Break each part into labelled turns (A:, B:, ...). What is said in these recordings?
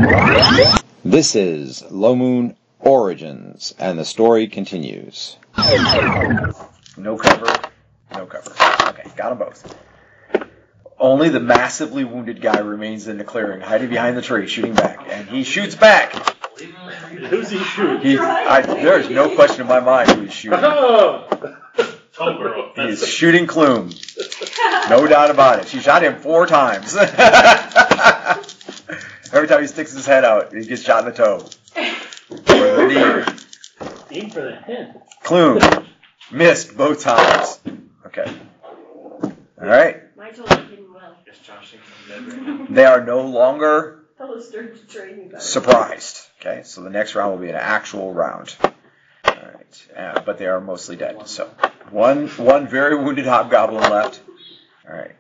A: This is Low Moon Origins, and the story continues.
B: No cover. Okay, got them both. Only the massively wounded guy remains in the clearing, hiding behind the tree, shooting back. And he shoots back!
C: Who's he shooting?
B: There is no question in my mind who he's shooting. He's shooting Clume. No doubt about it. She shot him 4 times. Every time he sticks his head out, he gets shot in the toe. Or the knee.
C: Aim for the head.
B: Clume. Missed both times. Okay. Alright.
D: My toes are getting well.
B: They are no longer
D: Surprised.
B: Okay, so the next round will be an actual round. Alright. But they are mostly dead. So one very wounded hobgoblin left. Alright.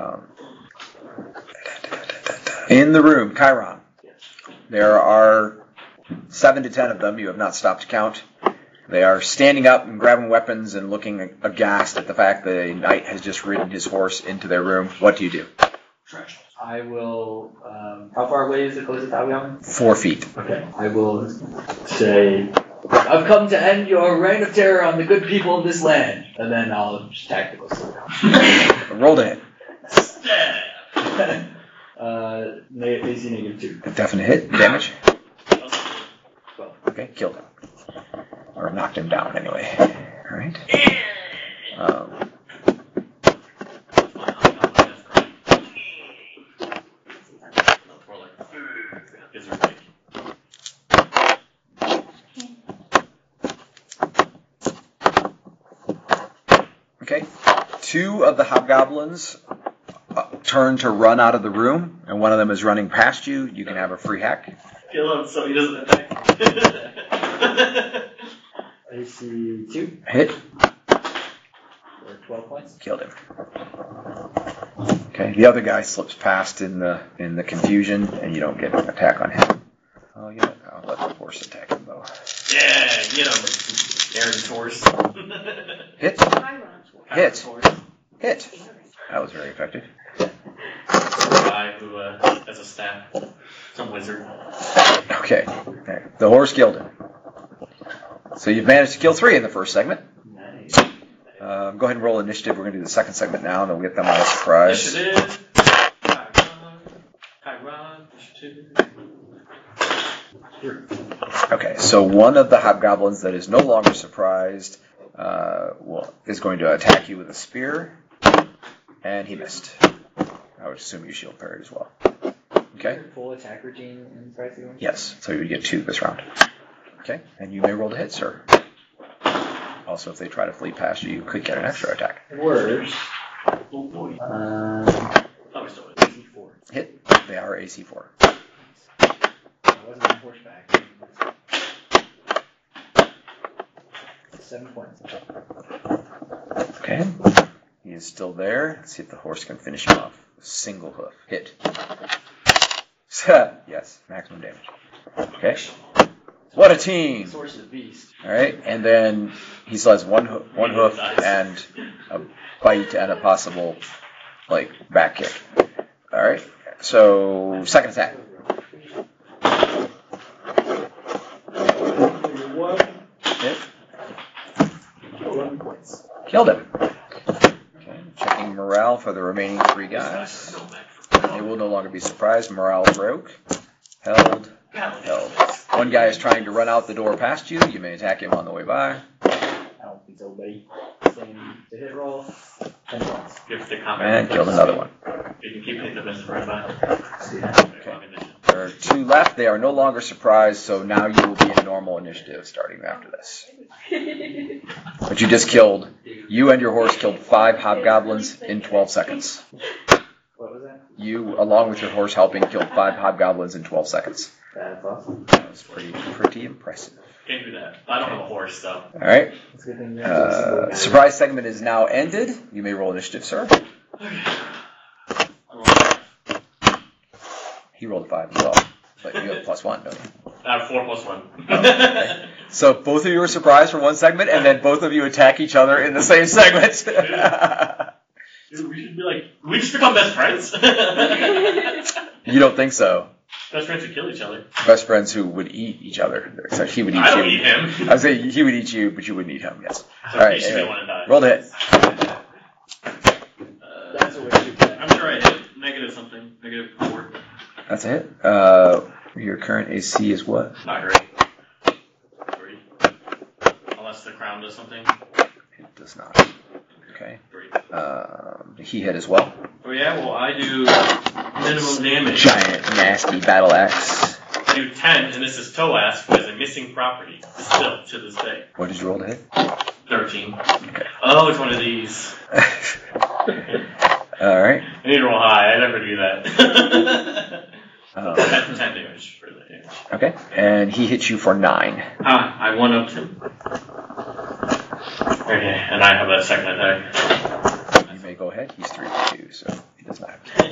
B: In the room, Chiron. There are 7 to 10 of them. You have not stopped to count. They are standing up and grabbing weapons and looking aghast at the fact that a knight has just ridden his horse into their room. What do you do?
E: I will... how far away is the closest hobgoblin?
B: 4 feet.
E: Okay. I will say, I've come to end your reign of terror on the good people of this land. And then I'll just attack the closest hobgoblin.
B: Roll to hit.
E: AC -2.
B: A definite hit. Damage?
E: 12.
B: Okay, killed him. Or knocked him down anyway. Alright. Okay. 2 of the hobgoblins turn to run out of the room, and one of them is running past you. You can have a free hack.
C: Kill him so he doesn't attack.
E: AC 2.
B: Hit.
E: For 12 points.
B: Killed him. Okay, the other guy slips past in the confusion, and you don't get an attack on him. Oh, you know, I'll let the horse attack him though.
C: Yeah, get him. Aaron's horse.
B: Hit. Hit. Hit. That was very effective.
C: Guy who has a staff. Some wizard.
B: Okay. The horse killed him. So you've managed to kill 3 in the first segment.
E: Nice.
B: Go ahead and roll initiative. We're going to do the second segment now, and then we'll get them on a surprise.
C: Initiative. Chiron. Initiative.
B: Okay, so one of the hobgoblins that is no longer surprised is going to attack you with a spear, and he missed. I would assume you shield parried as well. Okay?
E: Full attack routine in Pricey?
B: Yes, so you would get 2 this round. Okay, and you may roll to hit, sir. Also, if they try to flee past you, you could get an extra attack.
E: Worse.
C: Oh boy.
E: Oh,
C: still
E: AC4.
B: Hit. They are AC4.
E: I wasn't on horseback. 7 points.
B: Okay. He is still there. Let's see if the horse can finish him off. Single hoof. Hit. Yes, maximum damage. Okay. What a team!
E: Source of the beast.
B: Alright, and then he still has one hoof and a bite and a possible, back kick. Alright, so second attack. Hit.
E: 11 points.
B: Killed him. Okay, checking morale for the remaining 3 guys. They will no longer be surprised. Morale broke. Held. One guy is trying to run out the door past you. You may attack him on the way by.
E: I don't think so, buddy. Same to hit roll. 10 points.
B: And killed another one.
C: You can keep hitting them as right by.
B: Okay. There are 2 left. They are no longer surprised, so now you will be in normal initiative starting after this. But you just killed, you and your horse killed 5 hobgoblins in 12 seconds.
E: What was that?
B: You, along with your horse helping, killed 5 hobgoblins in 12 seconds.
E: That's awesome.
B: That was pretty impressive.
C: Can't do that. I don't have a horse, so.
B: Alright.
E: That's a good thing.
B: Surprise segment is now ended. You may roll initiative, sir. He rolled a 5 as well. But you have a +1, don't you?
C: I have 4 + 1.
B: Okay. So both of you are surprised for one segment, and then both of you attack each other in the same segment.
C: Dude, we should be we just become best friends.
B: You don't think so?
C: Best friends who kill each other.
B: Best friends who would eat each other. So he would eat
C: I
B: you.
C: don't eat him.
B: I would say he would eat you, but you wouldn't eat him. Yes.
C: So
B: All right.
C: he should be the one to die.
B: Roll the hit.
E: That's a way to do that.
C: I'm sure I hit negative something. -4.
B: That's a hit. Your current AC is what?
C: Not great. 3. Unless the crown does something.
B: It does not. Okay.
C: 3.
B: He hit as well.
C: Oh yeah, well I do minimum damage.
B: Giant, nasty battle axe.
C: I do 10, and this is Toas, who has a missing property, still, to this day.
B: What did you roll to hit?
C: 13.
B: Okay.
C: Oh, it's one of these.
B: All right.
C: I need to roll high, I never do that. 10 damage for the damage.
B: Okay. And he hits you for 9.
C: I one-upped him. Okay, and I have a second attack.
B: You may go ahead. He's 3 for 2, so he does not have to.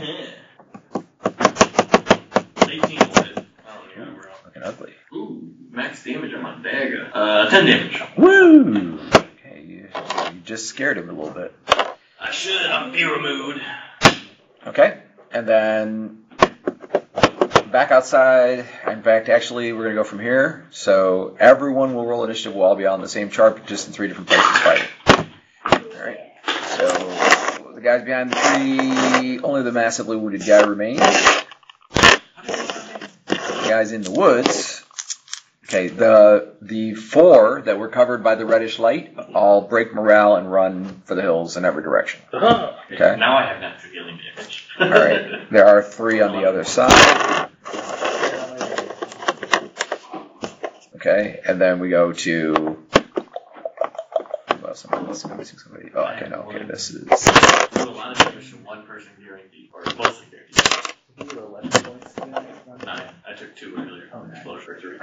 C: 18 wounded.
B: Looking ugly.
C: Ooh, max damage on my dagger. 10 damage.
B: Woo! Okay, you just scared him a little bit.
C: I should, I'm hero mood.
B: Okay, and then back outside. In fact, actually, we're going to go from here. So everyone will roll initiative. We'll all be on the same chart, but just in 3 different places fighting. All right. So the guys behind the tree, only the massively wounded guy remains. The guys in the woods. Okay, the 4 that were covered by the reddish light all break morale and run for the hills in every direction. Okay.
C: Now I have natural healing damage.
B: All right. There are 3 on the other side. Okay, and then we go to. Well, missing somebody. Oh, okay, no. Okay, this is.
C: Do a lot of damage from one person guaranteed, or mostly guaranteed. 9. I took 2 earlier. Explode for 3.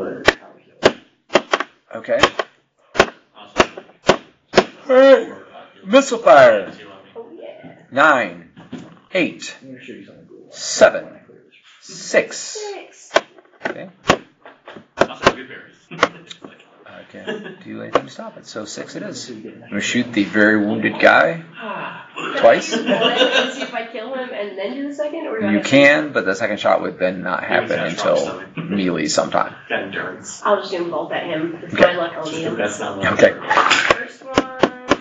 B: Okay.
C: Awesome.
B: All right. Missile fire. 9, 8,
E: I'm gonna show you something cool.
B: 7, 6. Okay.
C: Also good berries.
B: I can't do anything to stop it. So 6 it is. I'm gonna shoot the very wounded guy twice.
D: See if I kill him and then do the second, or do I
B: You
D: have to-
B: can, but the second shot would then not happen until melee sometime.
C: Got endurance.
D: I'll just do bolt at him. With
B: Okay.
D: my luck, I'll need him.
C: That's not
B: Okay.
D: First one,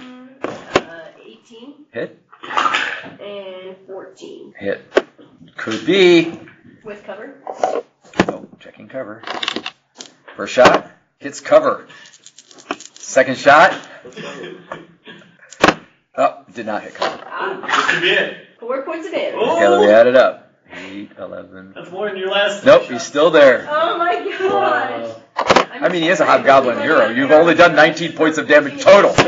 D: 18
B: Hit.
D: and 14
B: Hit. Could be.
D: with cover.
B: Oh, checking cover. First shot. Hits cover. Second shot. Oh, did not hit cover.
C: This could be it.
D: 4 points of damage.
C: Oh.
B: Okay, let me add it up. 8, 11.
C: That's more than your last.
B: Nope, he's still there.
D: Oh my gosh.
B: I mean, he is a hobgoblin hero. You've only done 19 points of damage total.
D: All I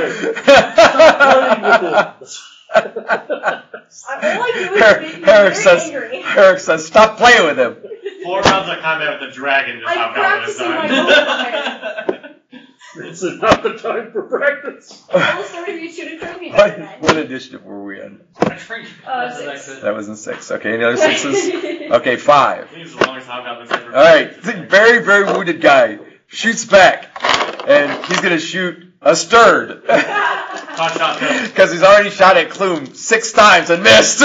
D: do is make me
B: Eric
D: very
B: says,
D: angry.
B: Eric says, stop playing with him.
C: 4 rounds of combat with the dragon just
D: I'm
C: hobgoblin is
D: practicing my
C: done.
F: It's not the time for practice.
D: All the story you should have trained me better than
B: What initiative were we in?
D: 6.
B: That was in 6. Okay, any other 6s? Okay, 5.
C: He's the longest hobgoblin's ever.
B: Alright, very, very wounded guy shoots back. And he's going to shoot a stirred.
C: Hot shot kill.
B: Because he's already shot at Clume 6 times and missed.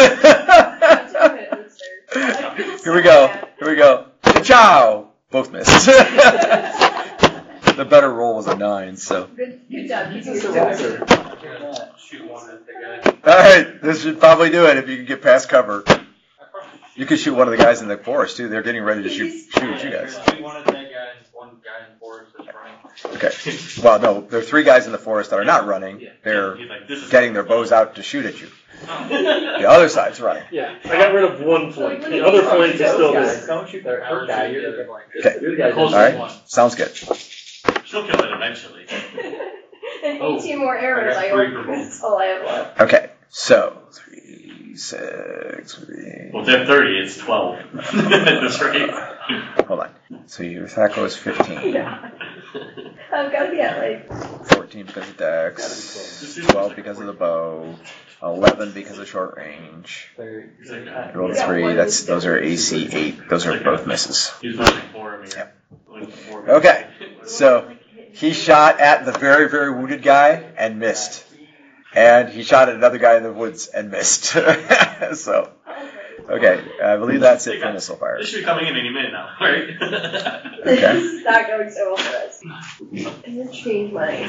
B: Here we go. Here we go. Ciao! Both missed. The better roll was a 9, so.
D: Good job. Keep
E: It's
D: it
E: a
D: going.
E: razor.
C: Shoot one at the guy.
B: Alright, this should probably do it if you can get past cover. You could shoot one of the guys in the forest too. They're getting ready to shoot at you guys.
C: One at that guy and one guy in the forest that's running.
B: Okay. Well, no, there are 3 guys in the forest that are not running. They're
C: He's like, this is
B: getting their bows out to shoot at you. The other side's running.
F: Yeah, I got rid of one flank. The other flank is still there.
E: Don't shoot their hurt guy. You're the
B: Okay.
E: You're the guy.
C: Close
B: Alright,
C: one.
B: sounds good.
C: She'll kill it eventually.
D: And 18 more arrows.
C: I got 3 for both.
D: That's all I have left.
B: Okay, so 3, 6, 3.
C: Well, if they have 30, it's 12. That's right.
B: Hold on. So your attack was 15,
D: Yeah. I've got to be at like
B: 14 because of dex, 12 because of the bow, 11 because of short range.
E: Very-
B: You rolled a 3. Those are AC 8. Those are both misses.
C: He's running 4 of me.
B: Yep. Okay, so he shot at the very, very wounded guy and missed. And he shot at another guy in the woods and missed. So, Okay, I believe that's it for missile fire.
C: This should be coming in any minute now, right?
B: Okay.
D: This is not going so well for us. I'm gonna change my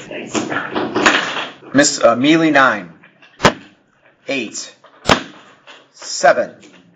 D: dice.
B: Melee 9. 8. 7.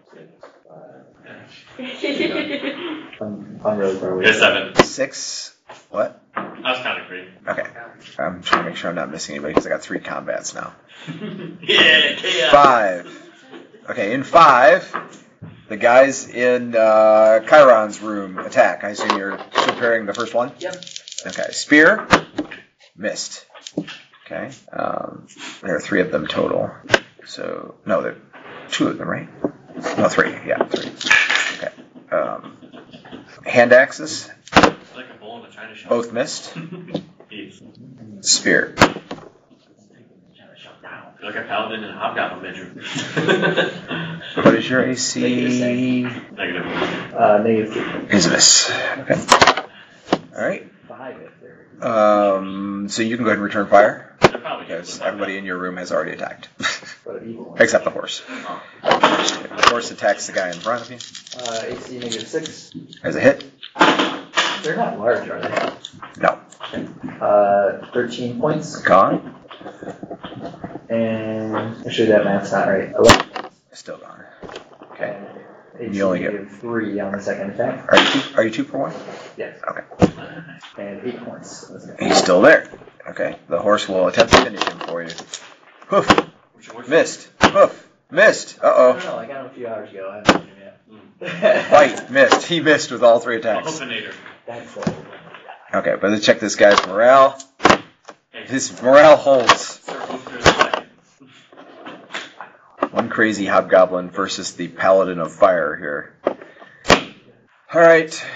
E: I'm really far away.
C: Here's 7.
B: 6. What?
C: I was counting 3.
B: Okay. I'm trying to make sure I'm not missing anybody because I got 3 combats now.
C: Yeah, chaos.
B: 5. Okay, in 5, the guys in Chiron's room attack. I assume you're preparing the first one?
E: Yep.
B: Okay, spear. Missed. Okay. There are 3 of them total. So, no, there are 2 of them, right? No, 3. Yeah, 3. Okay. Hand axes.
C: It's like a bowl in a china shop.
B: Both missed.
C: Yes.
B: Spear.
C: I feel like a paladin in a hobgoblin bedroom.
B: What is your AC?
C: Negative.
E: -2.
B: Is a miss. Okay. Alright.
E: 5 if there.
B: So you can go ahead and return fire.
C: They're probably
B: Because everybody in your room has already attacked.
E: But an evil one.
B: Except the horse. The horse attacks the guy in front of you.
E: AC -6.
B: As a hit.
E: They're not large, are they?
B: No.
E: 13 points.
B: Gone.
E: And actually, that math's not right. 11 points.
B: Still gone. Okay.
E: AC
B: You only get-
E: -3 on the second attack.
B: Are you 2 for 1?
E: Yes.
B: Okay.
E: And 8 points.
B: He's still there. Okay. The horse will attempt to finish him for you. Hoof. Missed. Hoof. Missed.
E: I
B: Uh-oh.
E: don't know. I got him a few hours ago. I haven't seen him yet.
B: Bite. Missed. He missed with all 3 attacks.
C: Openator.
E: That's
B: Okay, but let's check this guy's morale. His morale holds. One crazy hobgoblin versus the paladin of fire here. Alright.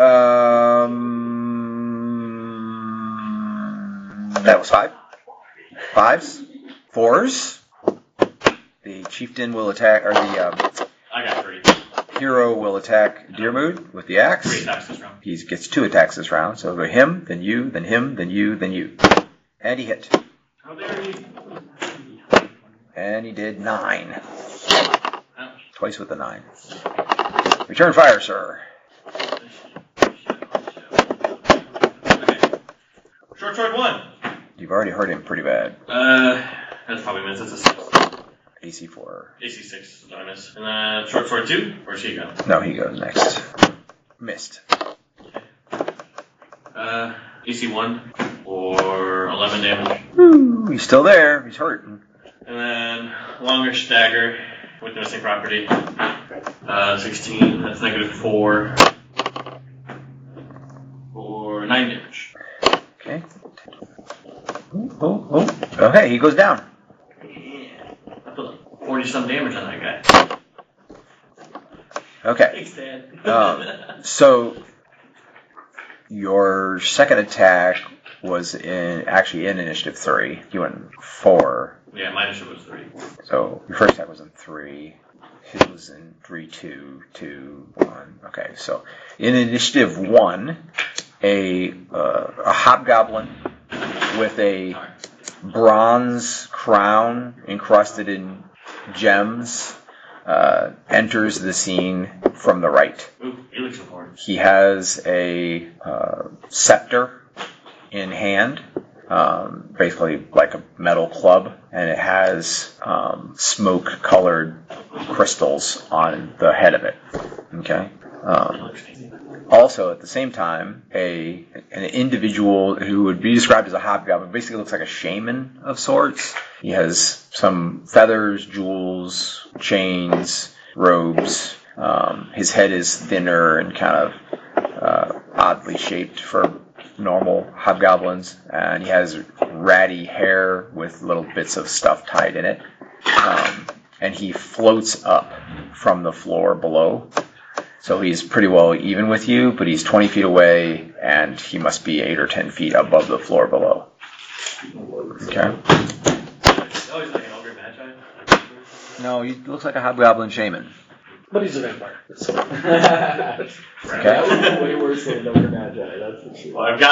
B: That was 5. 5s. 4s. The chieftain will attack, or the
C: I got 3.
B: hero will attack Deermood with the axe.
C: 3 attacks this round.
B: He gets 2 attacks this round, so go him, then you, then him, then you, then you. And he hit.
C: How dare you?
B: And he did 9.
C: Ouch.
B: Twice with the 9. Return fire, sir.
C: Okay. Short sword 1.
B: You've already hurt him pretty bad.
C: That's probably missed. It's a 6.
B: AC 4.
C: AC 6 is what I miss. And then short sword 2. Where's she go?
B: No, he goes next. Missed.
C: AC 1 or 11 damage.
B: Woo, he's still there. He's hurt.
C: And then longish dagger with missing property. 16. That's -4. Or 9 damage.
B: Okay. Oh. Okay, he goes down.
C: I put 40 some damage on that guy.
B: Okay.
C: Thanks, Dad.
B: So your second attack was actually in initiative 3. You went 4.
C: Yeah, my initiative was 3.
B: So your first attack was in 3. His was in 3, 2, 2, 1. Okay, so in initiative 1, a hobgoblin with a bronze crown encrusted in gems enters the scene from the right.
C: Ooh, he looks important.
B: He has a scepter in hand, basically like a metal club, and it has smoke-colored crystals on the head of it. Okay. Also, at the same time, an individual who would be described as a hobgoblin basically looks like a shaman of sorts. He has some feathers, jewels, chains, robes. His head is thinner and kind of oddly shaped for normal hobgoblins, and he has ratty hair with little bits of stuff tied in it. And he floats up from the floor below. So he's pretty well even with you, but he's 20 feet away, and he must be 8 or 10 feet above the floor below. Okay.
C: Oh, he's like an ogre magi?
B: No, he looks like a hobgoblin shaman.
F: But he's a vampire.
B: Okay.
E: Way worse than Ogre Magi, that's for sure.
C: Well, I've got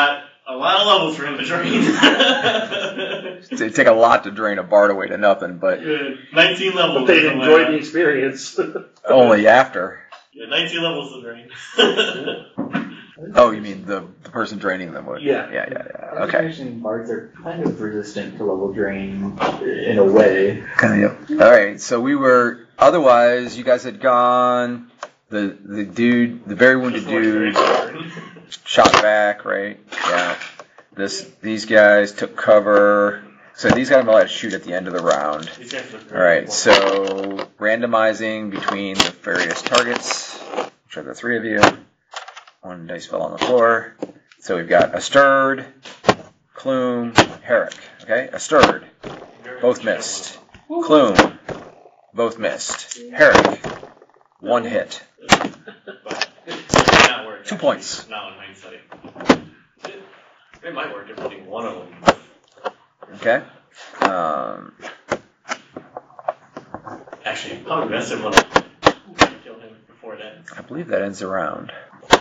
C: A lot of levels for him to drain.
B: It'd take a lot to drain a bard away to nothing, but
C: 19 levels.
F: But they'd enjoy the experience.
B: only after.
C: Yeah, 19 levels to drain.
B: Oh, you mean the person draining them would?
F: Yeah.
B: Yeah. Okay.
E: Actually, bards are kind of resistant to level drain in a way.
B: Kind of. All right. So we were. Otherwise, you guys had gone. The dude, the very wounded dude, shot back. Right. Yeah. These guys took cover. So these guys are allowed to shoot at the end of the round. All right. So randomizing between the various targets, which are the three of you. One dice fell on the floor. So we've got Asterd, Clume, Herrick. Okay, Asterd, both missed. Clume, both missed. Herrick, one hit. 2 points.
C: Now in hindsight. It might work if only one of them.
B: Okay.
C: Actually, probably best if one of them kill him before that.
B: I believe that ends the round.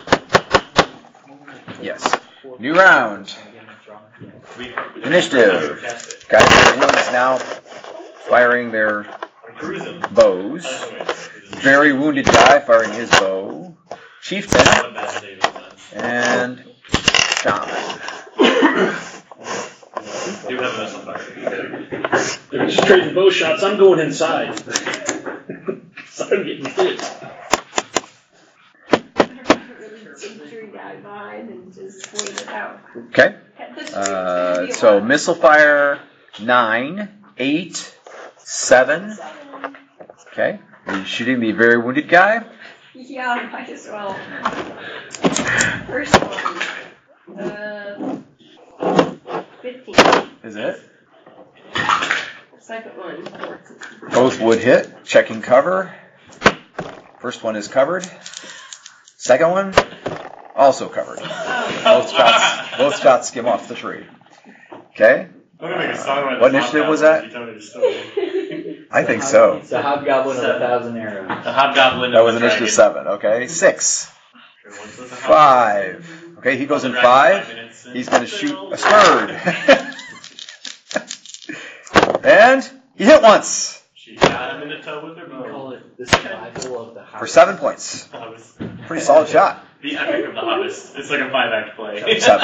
B: Yes. New round. Initiative. Guys in the room is now firing their bows. Very wounded guy firing his bow. Chieftain. And Shaman.
C: Do have enough on fire.
F: They're just trading bow shots. I'm going inside. So I'm getting hit.
D: And just wait it out.
B: Okay. So missile fire 9, 8, 7. Okay. Are you shooting the very wounded guy?
D: Yeah, might as well. First one. 15.
B: Is it?
D: Second one. 14.
B: Both would hit. Checking cover. First one is covered. Second one, also covered. Both shots skim off the tree. Okay?
C: I'm gonna make a song about
B: What
C: the
B: initiative was
C: hobgoblin.
B: that?
C: You tell me the story.
B: I think so.
E: It's the Hobgoblin of 1,000 Arrows.
C: The hobgoblin.
B: That
C: of
B: was
C: the
B: initiative
C: dragon.
B: 7. Okay? 6.
C: Once was a
B: 5. Okay, he goes in 5. He's going to shoot a Asterd. And he hit once
C: She shot him in the toe with her
E: We call
C: bow.
E: it the survival of the
B: for 7 points. Pretty solid shot.
C: The epic of the hobbits. It's like a 5-act play.
B: 7.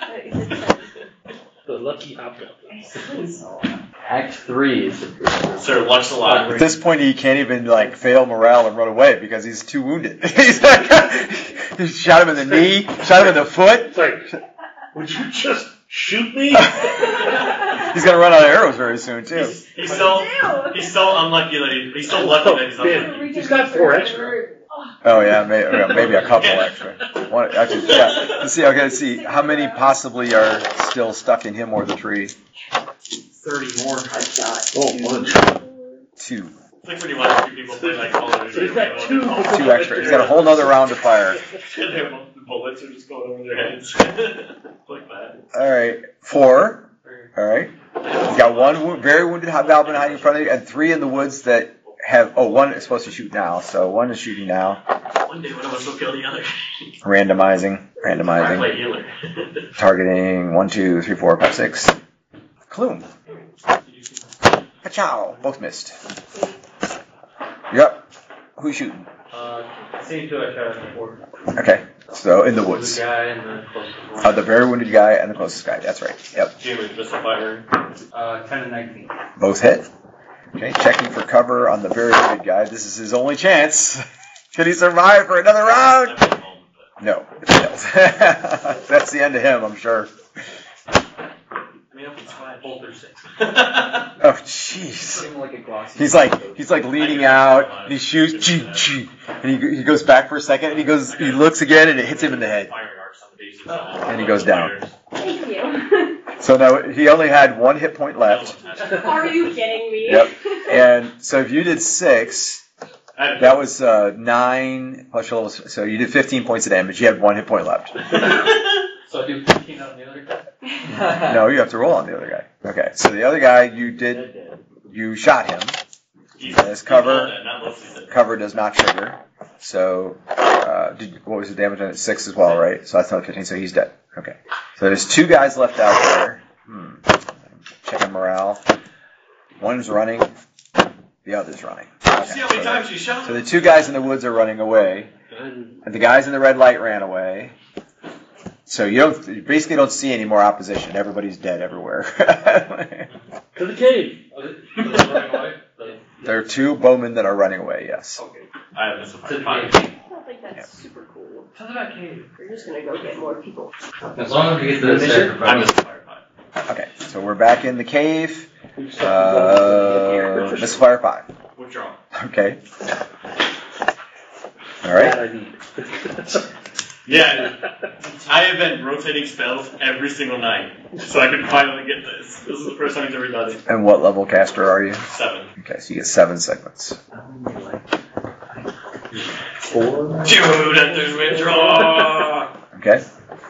F: The lucky hobgoblin.
E: Act 3 is the
C: Sir, watch the lot.
B: At this point, he can't even fail morale and run away because he's too wounded. He's like, he shot him in the knee, shot him in the foot.
F: It's like, would you just shoot me?
B: He's gonna run out of arrows very soon too.
C: He's so unlucky that he's so lucky that he's unlucky.
F: He's got 4 extra.
B: Oh yeah, maybe a couple extra. One, actually, yeah. Let's see. Okay, let's see how many possibly are still stuck in him or the tree.
C: 30 more.
F: Oh, bunch.
B: 2.
C: It's like when you watch two people play like Call of Duty.
F: So he's got 2.
B: 2 extra. He's got a whole nother round to fire.
C: The bullets are just going over their heads. Like that.
B: All right, 4. All right. He's got one very wounded hobgoblin hiding in front of you, and 3 in the woods that have. Oh, one is supposed to shoot now, so one is shooting now.
C: One day one of us will kill the other.
B: Randomizing.
C: I play healer.
B: Targeting 1, 2, 3, 4, 5, 6. Clume. Ka-chow. Both missed. Yep. Who's shooting?
C: Same two I shot at before.
B: Okay. So in the
C: The
B: woods.
C: guy and the closest one.
B: The very wounded guy and the closest guy. That's right. Yep.
C: Jamie, just a firing.
E: 10 and 19.
B: Both hit. Okay. Checking for cover on the very wounded guy. This is his only chance. Can he survive for another round? No. It fails. That's the end of him, I'm sure.
C: Both are 6.
B: Oh, jeez.
E: Like a glossy
B: He's like leaning out, and he shoots, choo, choo, and he goes back for a second, and he looks again, and it hits him in the head, and he goes down.
D: Thank you.
B: So now he only had 1 hit point left.
D: Are you kidding me?
B: Yep. And so if you did 6, that was 9 plus your level, so you did 15 points of damage. You had 1 hit point left.
E: So I do 15 on the other guy?
B: No, you have to roll on the other guy. Okay. So the other guy, you shot him. His cover does not trigger. So, what was the damage on it? 6 as well, right? So that's not 15, so he's dead. Okay. So there's 2 guys left out there. Checking morale. One's running. The other's running.
C: See how many times you shot
B: So the 2 guys in the woods are running away. And the guys in the red light ran away. So you basically don't see any more opposition. Everybody's dead everywhere.
F: To the cave.
C: Are they running away?
B: There are 2 bowmen that are running away, yes.
C: Okay. I have missile fire.
D: I don't think that's super cool.
C: To that cave.
D: We're just gonna go get more people.
E: As long as we get to the sacrifice.
C: I missile fire 5.
B: Okay, so we're back in the cave. Missile fire 5.
C: Withdraw.
B: Okay. All
F: That
B: right.
F: I need.
C: Yeah, I have been rotating spells every single night, so I could finally get this. This is the first time he's ever done it.
B: And what level caster are you?
C: 7.
B: Okay, so you get 7 segments.
F: 4.
C: Dude, there's withdraw!
B: Okay.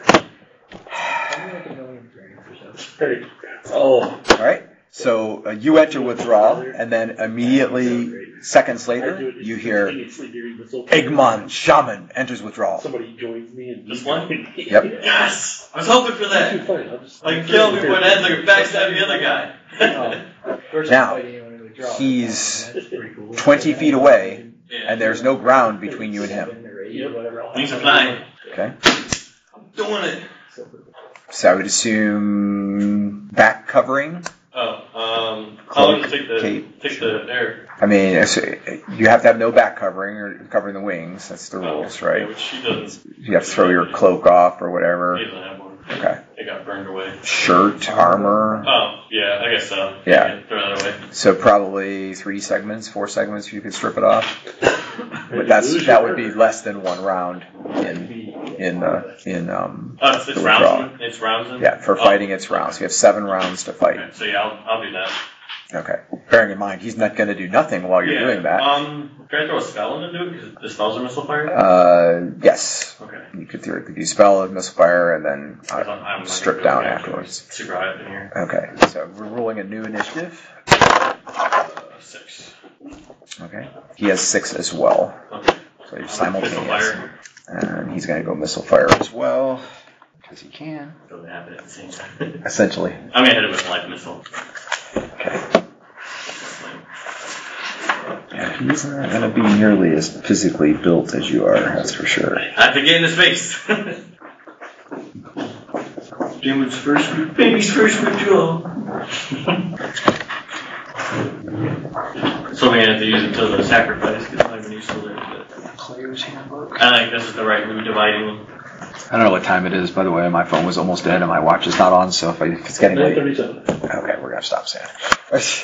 F: Hey. Oh.
B: All right. So you enter withdrawal, and then immediately, seconds later, you hear Egmont Shaman enters withdrawal.
F: Somebody joins me and
C: This one?
B: Yep.
C: Yes! I was hoping for that. Like, kill me before the head, like, backstab the other guy.
B: Now, he's 20 feet away, and there's no ground between you and him.
C: Wings are flying.
B: Okay.
C: I'm doing it.
B: So I would assume back covering.
C: I'll just take the air.
B: I mean, you have to have no back covering or covering the wings. That's the rules,
C: Yeah,
B: right?
C: which she doesn't.
B: You have to throw your cloak off or whatever.
C: He doesn't have one.
B: Okay.
C: It got burned away.
B: Shirt, armor.
C: Oh, yeah, I guess so.
B: Yeah.
C: Throw that away.
B: So probably 3 segments, 4 segments. If you could strip it off, but that would be less than 1 round in
C: It's
B: the
C: rounds. It's rounds. In?
B: Yeah, for fighting it's rounds. You have 7 rounds to fight.
C: Okay, so yeah, I'll do that.
B: Okay. Bearing in mind, he's not going to do nothing while you're doing that.
C: Can I throw a spell into it because the spells are missile fire?
B: Yes.
C: Okay.
B: You could theoretically do spell, missile fire, and then
C: I'm
B: strip down afterwards.
C: Super high up in here.
B: Okay. So we're rolling a new initiative.
C: 6.
B: Okay. He has 6 as well.
C: Okay.
B: So you're
C: Missile
B: simultaneous.
C: fire.
B: And he's going to go missile fire as well. Because he can.
C: So they happen at the same time.
B: Essentially.
C: I'm gonna hit it with a light missile.
B: Okay. Yeah, he's not going to be nearly as physically built as you are, that's for sure.
C: I have to get in his face. Demon's first, baby's first withdrawal. So I'm gonna have to use it till the sacrifice because I'm not even used to it.
B: Player's handbook.
C: I think this is the right move dividing them.
B: I don't know what time it is, by the way. My phone was almost dead and my watch is not on, so if it's getting late.
F: 9:37.
B: Okay, we're going to stop saying it.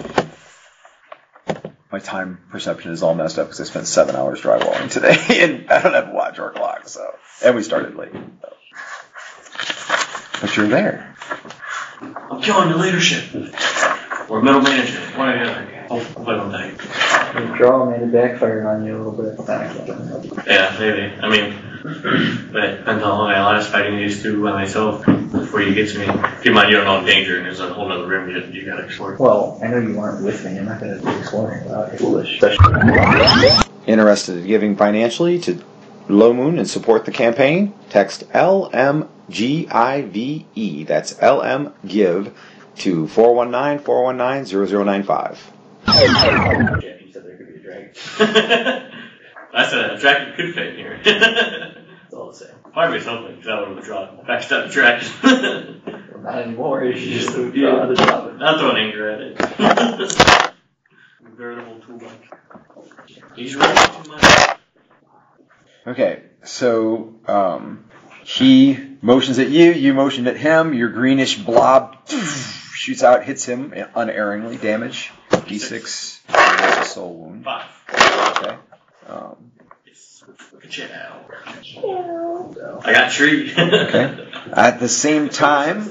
B: My time perception is all messed up because I spent 7 hours drywalling today and I don't have a watch or a clock, so. And we started late. So. But you're there.
C: I'm killing the leadership. Or middle manager. One or the other. I'll play one thing.
E: Withdrawal made it backfire on you a little bit.
C: Yeah, maybe. I mean, but it depends on how long I last fighting these 2 by myself before you get to me. Keep in mind, you don't know I'm danger and there's a whole other room you gotta explore.
E: Well, I know you weren't with me. I'm not going to be exploring without you. Foolish.
A: Interested in giving financially to Low Moon and support the campaign? Text LMGIVE, that's LM Give, to 419-419-0095.
E: Jackie said there could be a dragon.
C: I said a dragon could fit in here.
E: It's all the same.
C: Probably something, because I would withdraw. Backstab the dragon.
E: Well, not anymore. You just withdraw the top.
C: Not throwing anger at it. Veritable toolbox. He's running too much.
B: Okay, so he motions at you, you motion at him, your greenish blob shoots out, hits him unerringly, damage. D6, there's a soul wound.
C: 5.
B: Okay.
C: Good shit out. I got tree.
B: Okay. At the same time,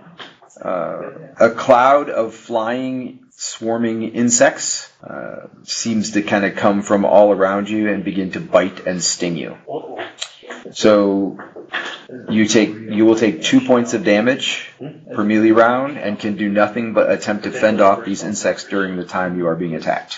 B: a cloud of flying, swarming insects seems to kind of come from all around you and begin to bite and sting you. So you will take 2 points of damage per melee round and can do nothing but attempt to fend off these insects during the time you are being attacked.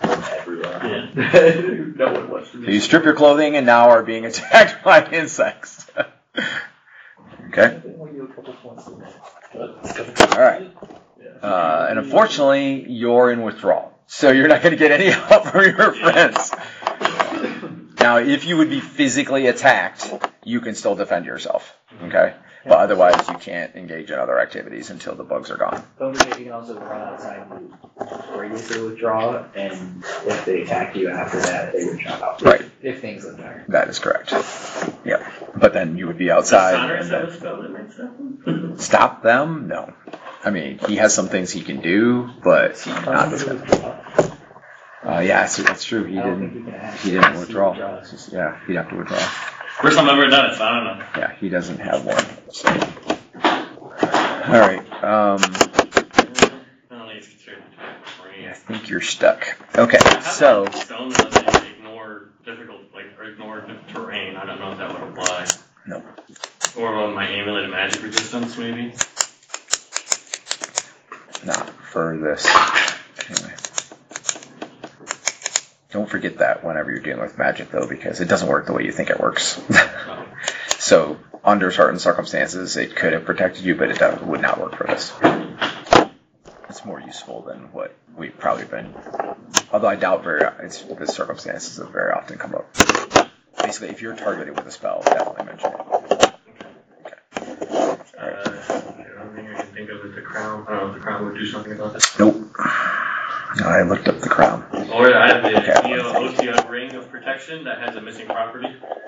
E: No one wants to
B: So you strip your clothing and now are being attacked by insects. Okay.
F: couple points.
B: All right. And unfortunately, you're in withdrawal, so you're not going to get any help from your friends. Now, if you would be physically attacked, you can still defend yourself. Okay. But otherwise, you can't engage in other activities until the bugs are gone.
E: Don't forget, you can also run outside the radius of the withdrawal, and if they attack you after that, they would jump out.
B: Right.
E: If things look better.
B: That is correct. Yep. But then you would be outside.
C: Connor
B: And
C: said
B: then
C: a spell that makes that.
B: stop them? No. I mean, he has some things he can do, but he's not this guy. Yeah, so that's true. He
E: I don't think
B: didn't.
E: you can ask.
B: He didn't withdraw.
E: Withdraws.
B: It's just- yeah, he'd have to withdraw.
C: First time I've ever done it, so I don't know.
B: Yeah, he doesn't have one. So. All right.
C: I don't think it's considered terrain.
B: I think you're stuck. Okay,
C: I have
B: so
C: like stone that lets me ignore difficult, or ignore terrain. I don't know if that would apply.
B: no.
C: Or on my amulet of magic resistance, maybe.
B: Not for this. Anyway. Don't forget that whenever you're dealing with magic, though, because it doesn't work the way you think it works. So, under certain circumstances, it could have protected you, but it would not work for this. It's more useful than what we've probably been. Although I doubt the circumstances have very often come up. Basically, if you're targeted with a spell, definitely mention it.
C: I don't think I can think of it. The crown. I don't know if the crown would do something about this.
B: Nope. I looked up the crown.
C: Or I have the
B: Okay.
C: OTO ring of protection that has a missing property.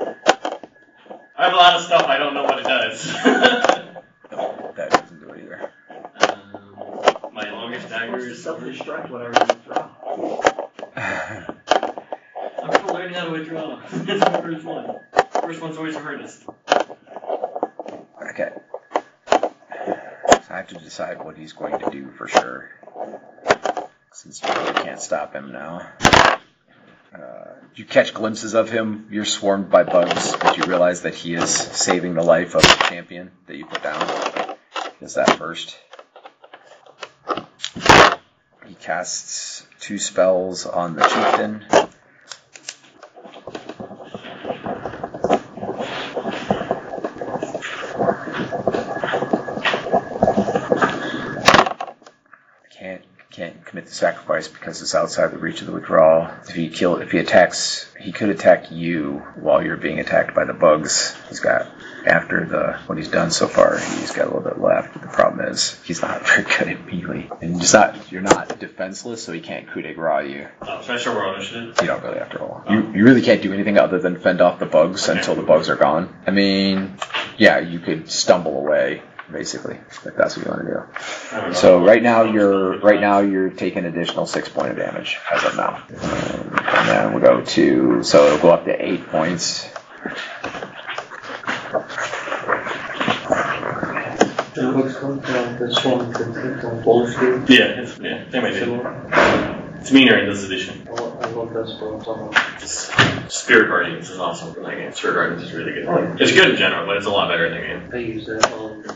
C: I have a lot of stuff. I don't know what it does.
B: Nope, that doesn't do it either.
C: My longest dagger is.
E: Self-destruct whenever you withdraw.
C: I'm still learning how to withdraw. It's the first one. First one's always the hardest.
B: Okay. So I have to decide what he's going to do for sure. Since you really can't stop him now. You catch glimpses of him. You're swarmed by bugs, but you realize that he is saving the life of the champion that you put down. Does that first. He casts 2 spells on the chieftain. Can't commit the sacrifice because it's outside the reach of the withdrawal. If he attacks, he could attack you while you're being attacked by the bugs. He's got, after what he's done so far, he's got a little bit left. The problem is, he's not very good at melee. And you're not defenseless, so he can't coup de grace you.
C: Oh, should I show roll initiative?
B: You don't really have to roll. You really can't do anything other than fend off the bugs until the bugs are gone. I mean, yeah, you could stumble away, basically, if that's what you want to do. So right now you're taking additional 6 points of damage as of now. And then we'll go to, so it'll go up to 8 points.
C: Yeah, same idea. It's meaner in this edition. Spirit Guardians is awesome. Like, Spirit Guardians is really good. It's good in general, but it's a lot better in the game.
G: I use that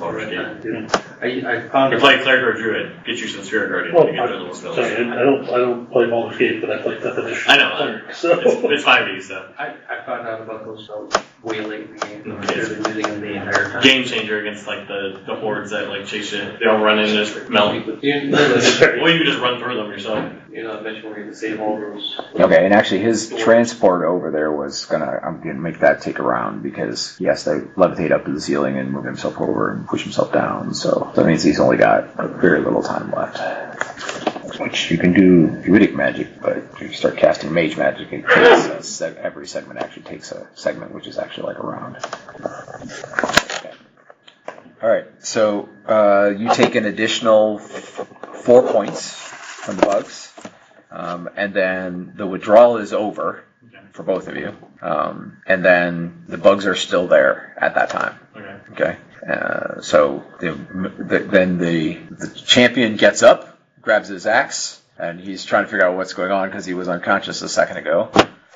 G: I found
C: You play Cleric or Druid, get you some Spirit Guardians
F: Well,
C: to get rid of those spells.
F: Sorry, I don't play Baldur's Gate, but I play 5th edition.
C: I know.
F: Cleric, so.
C: It's 5e stuff.
G: I found out about those spells way late in the game.
C: Okay.
G: I've been using them the entire time.
C: Game changer against like the hordes that like chase you. They all run in and just melt.
G: You
C: Or you can just run through them yourself.
G: know, eventually we're going to save all those.
B: Okay, and actually his transport over there I'm gonna make that take a round because he has to levitate up to the ceiling and move himself over and push himself down. So that means he's only got very little time left. Which you can do druidic magic, but if you start casting mage magic, it takes every segment actually takes a segment, which is actually like a round. Okay. All right, so you take an additional 4 points from the bugs, and then the withdrawal is over for both of you, and then the bugs are still there at that time. Okay. So then the champion gets up, grabs his axe, and he's trying to figure out what's going on because he was unconscious a second ago.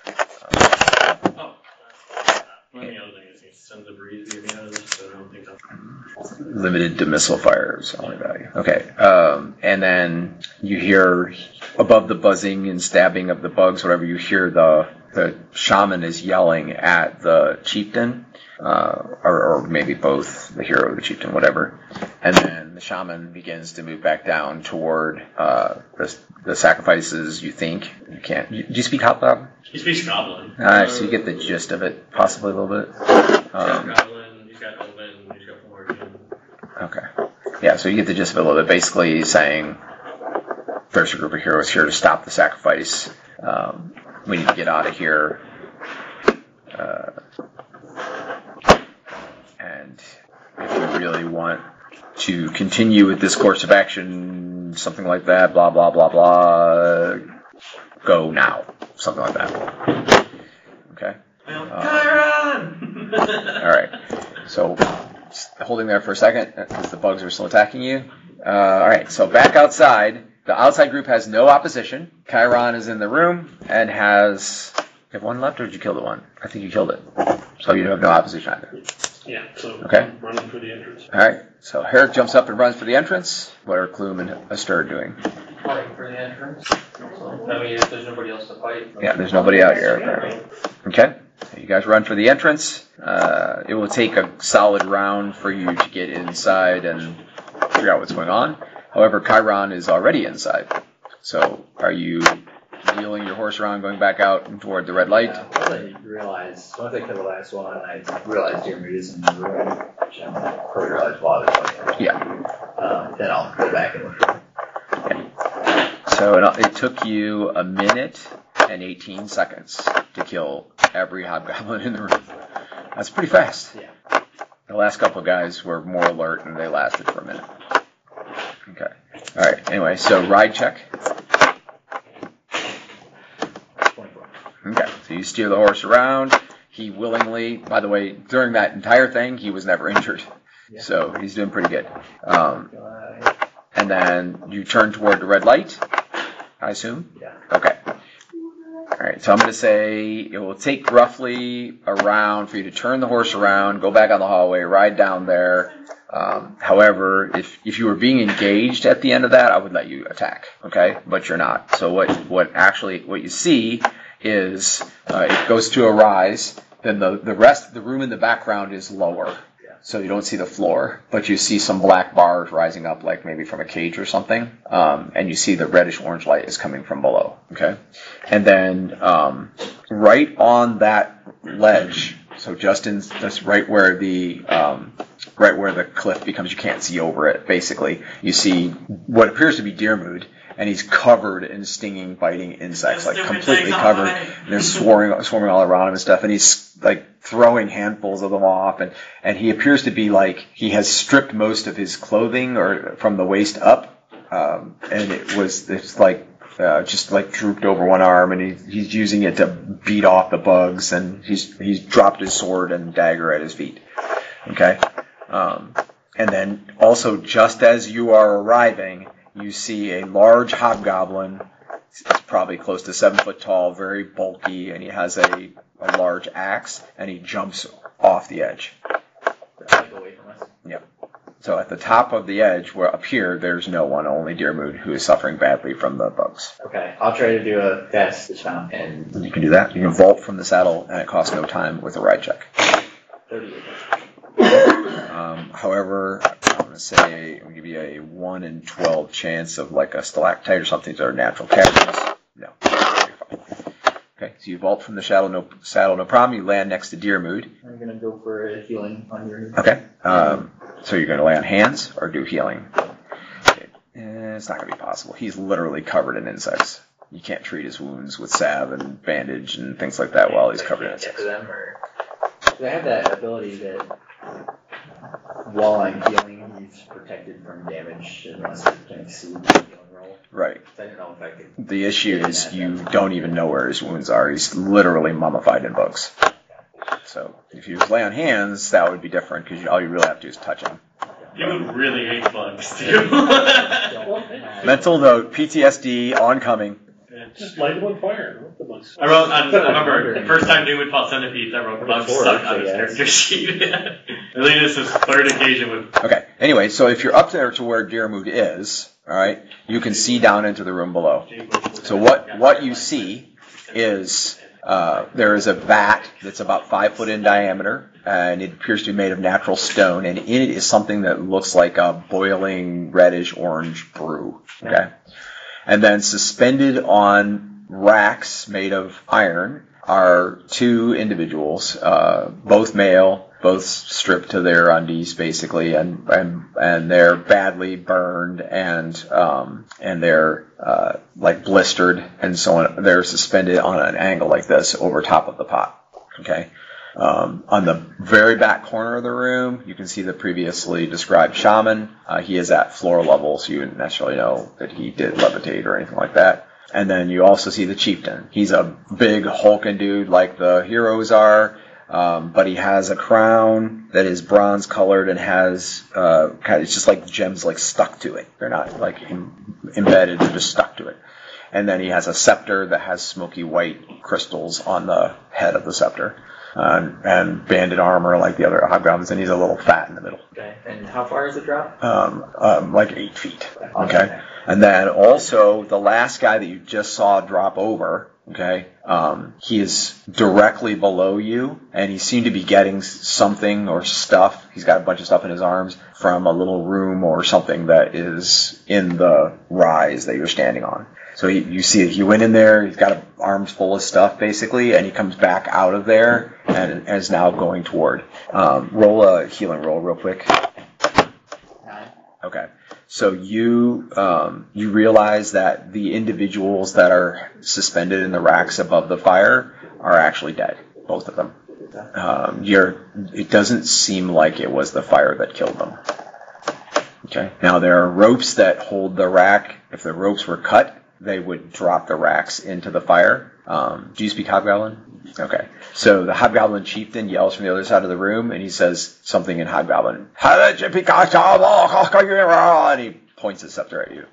B: Limited to missile fires, only value. Okay, and then you hear above the buzzing and stabbing of the bugs, whatever, you hear the the shaman is yelling at the chieftain, or maybe both, the hero or the chieftain, whatever. And then the shaman begins to move back down toward the sacrifices. You think you can't? Do you speak Hobgoblin?
C: He speaks Goblin.
B: So you get the gist of it, possibly a little bit.
C: Goblin, he's got Elven, he's got Morgan.
B: Okay. Yeah, so you get the gist of it a little bit. Basically, he's saying there's a group of heroes here to stop the sacrifice. We need to get out of here. And if you really want to continue with this course of action, something like that, blah, blah, blah, blah, go now. Something like that. Okay?
C: Chiron!
B: Alright. So, holding there for a second, because the bugs are still attacking you. Alright, so back outside. The outside group has no opposition. Chiron is in the room and has... You have one left, or did you kill the one? I think you killed it. So you have no opposition either.
F: Yeah, so
B: Okay.
F: I'm running for the entrance.
B: Alright, so Herrick jumps up and runs for the entrance. What are Clume and Astur doing?
G: Fight for the entrance. So, I mean, if there's nobody else to fight.
B: Yeah, there's nobody out here apparently. Okay, so you guys run for the entrance. It will take a solid round for you to get inside and figure out what's going on. However, Chiron is already inside. So are you wheeling your horse around, going back out and toward the red light?
E: Once I kill the last one, I realize Jeremy is in the room, which I'm probably realize while it's
B: Yeah.
E: then I'll go back and look for it.
B: So it took you a minute and 18 seconds to kill every hobgoblin in the room. That's pretty fast.
E: Yeah.
B: The last couple of guys were more alert and they lasted for a minute. Okay. Alright, anyway, so ride check.
E: 24.
B: Okay, so you steer the horse around. He willingly, by the way, during that entire thing, he was never injured.
E: Yeah.
B: So he's doing pretty good. And then you turn toward the red light, I assume?
E: Yeah.
B: Okay. Alright, so I'm going to say it will take roughly a round for you to turn the horse around, go back on the hallway, ride down there. However, if you were being engaged at the end of that, I would let you attack, okay? But you're not. So what you see is it goes to a rise, then the room in the background is lower. So you don't see the floor, but you see some black bars rising up, like maybe from a cage or something, and you see the reddish-orange light is coming from below, okay? And then right on that ledge, so just right where the cliff becomes, you can't see over it, basically, you see what appears to be Deermood, and he's covered in stinging, biting insects, like completely covered, and they're swarming all around him and stuff, and he's like throwing handfuls of them off, and he appears to be like, he has stripped most of his clothing or from the waist up, and it's like just like drooped over one arm, and he's using it to beat off the bugs, and he's dropped his sword and dagger at his feet. Okay, and then also just as you are arriving, you see a large hobgoblin. It's probably close to 7 foot tall, very bulky, and he has a large axe, and he jumps off the edge.
E: Like away from us.
B: Yep. So at the top of the edge, where up here, there's no one, only Deermood, who is suffering badly from the bugs.
E: Okay, I'll try to do a fast dismount and
B: You can do that. You can vault from the saddle, and it costs no time with a ride check.
E: 38.
B: However, I'm going to say I'm going to give you a 1 in 12 chance of like a stalactite or something that are natural casualties. No. Okay, so you vault from the saddle, no problem. You land next to Deermood.
E: I'm gonna go for a healing on your.
B: Okay. So you're going to lay on hands or do healing? It's not going to be possible. He's literally covered in insects. You can't treat his wounds with salve and bandage and things like that while he's covered in
E: Get
B: insects.
E: to them, or do I have that ability that while I'm healing, he's protected from damage unless he can exceed the healing roll?
B: Right.
E: I don't know if I could.
B: The issue is you don't even know where his wounds are. He's literally mummified in bugs. So if you lay on hands, that would be different because all you really have to do is touch him.
C: You would really hate bugs, too.
B: Mental note, PTSD oncoming.
F: Just light them on fire. I love the bugs.
C: I remember the first time Dude fought centipedes, I wrote bugs stuck on his character sheet. I think this is third occasion with.
B: Okay, anyway, so if you're up there to where Deermood is, alright, you can see down into the room below. So what you see is There is a vat that's about 5 foot in diameter, and it appears to be made of natural stone, and in it is something that looks like a boiling reddish orange brew. Okay, and then suspended on racks made of iron are 2 individuals, both male, both stripped to their undies basically, and they're badly burned and they're like blistered and so on. They're suspended on an angle like this over top of the pot. Okay. On the very back corner of the room, you can see the previously described shaman. He is at floor level, so you wouldn't necessarily know that he did levitate or anything like that. And then you also see the chieftain. He's a big hulking dude like the heroes are, but he has a crown that is bronze colored and has it's just like gems like stuck to it. They're not like embedded, they're just stuck to it. And then he has a scepter that has smoky white crystals on the head of the scepter. And banded armor like the other hobgoblins, and he's a little fat in the middle.
E: Okay. And how far is the drop?
B: Like 8 feet. Okay. And then also the last guy that you just saw drop over, okay, he is directly below you, and he seemed to be getting something or stuff. He's got a bunch of stuff in his arms from a little room or something that is in the rise that you're standing on. So you see it. He went in there. He's got arms full of stuff, basically, and he comes back out of there and is now going toward. Roll a healing roll real quick.
E: 9.
B: Okay. So you realize that the individuals that are suspended in the racks above the fire are actually dead, both of them. It doesn't seem like it was the fire that killed them. Okay. Now there are ropes that hold the rack. If the ropes were cut, they would drop the racks into the fire. Do you speak Hobgoblin? Okay. So the Hobgoblin chieftain yells from the other side of the room, and he says something in Hobgoblin. And he points his scepter at you.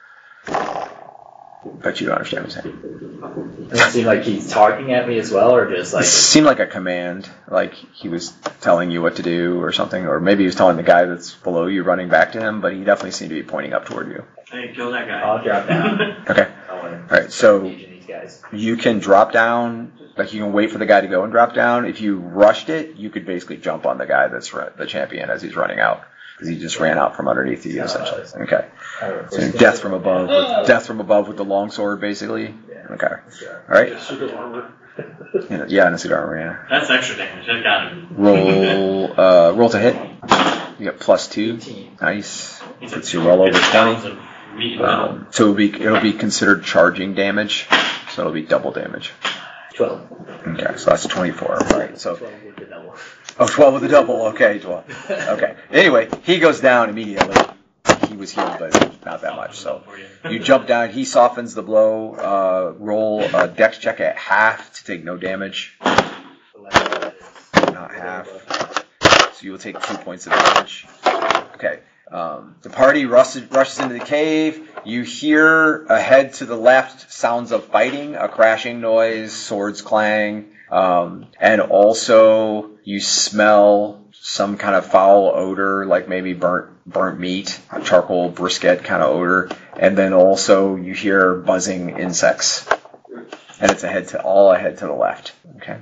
B: But you don't understand what he's saying.
E: Does it seem like he's talking at me as well, or just like...
B: It seemed like a command, like he was telling you what to do or something, or maybe he was telling the guy that's below you running back to him, but he definitely seemed to be pointing up toward you.
C: Hey, kill that guy.
E: I'll drop down.
B: Okay. Alright, so you can drop down, like you can wait for the guy to go and drop down. If you rushed it, you could basically jump on the guy that's the champion as he's running out. Because he just ran out from underneath you, essentially. Okay. So death from above with the longsword, basically. Okay. All right. Yeah, in a suit of armor. Yeah.
C: That's extra damage. I got him.
B: Roll to hit. You got +2.
E: 18.
B: Nice. Puts you well over 20. So it'll be considered charging damage. So it'll be double damage.
E: 12.
B: Okay, so that's 24. Right. So
E: 12 with the double.
B: Oh, 12 with the double. Okay, 12. Okay. Anyway, he goes down immediately. He was healed, but not that much. So you jump down. He softens the blow. Roll a dex check at half to take no damage. Not half. So you will take 2 points of damage. Okay. The party rushes into the cave. You hear ahead to the left sounds of fighting, a crashing noise, swords clang, and also you smell some kind of foul odor, like maybe burnt meat, a charcoal brisket kind of odor, and then also you hear buzzing insects, and it's all ahead to the left. Okay.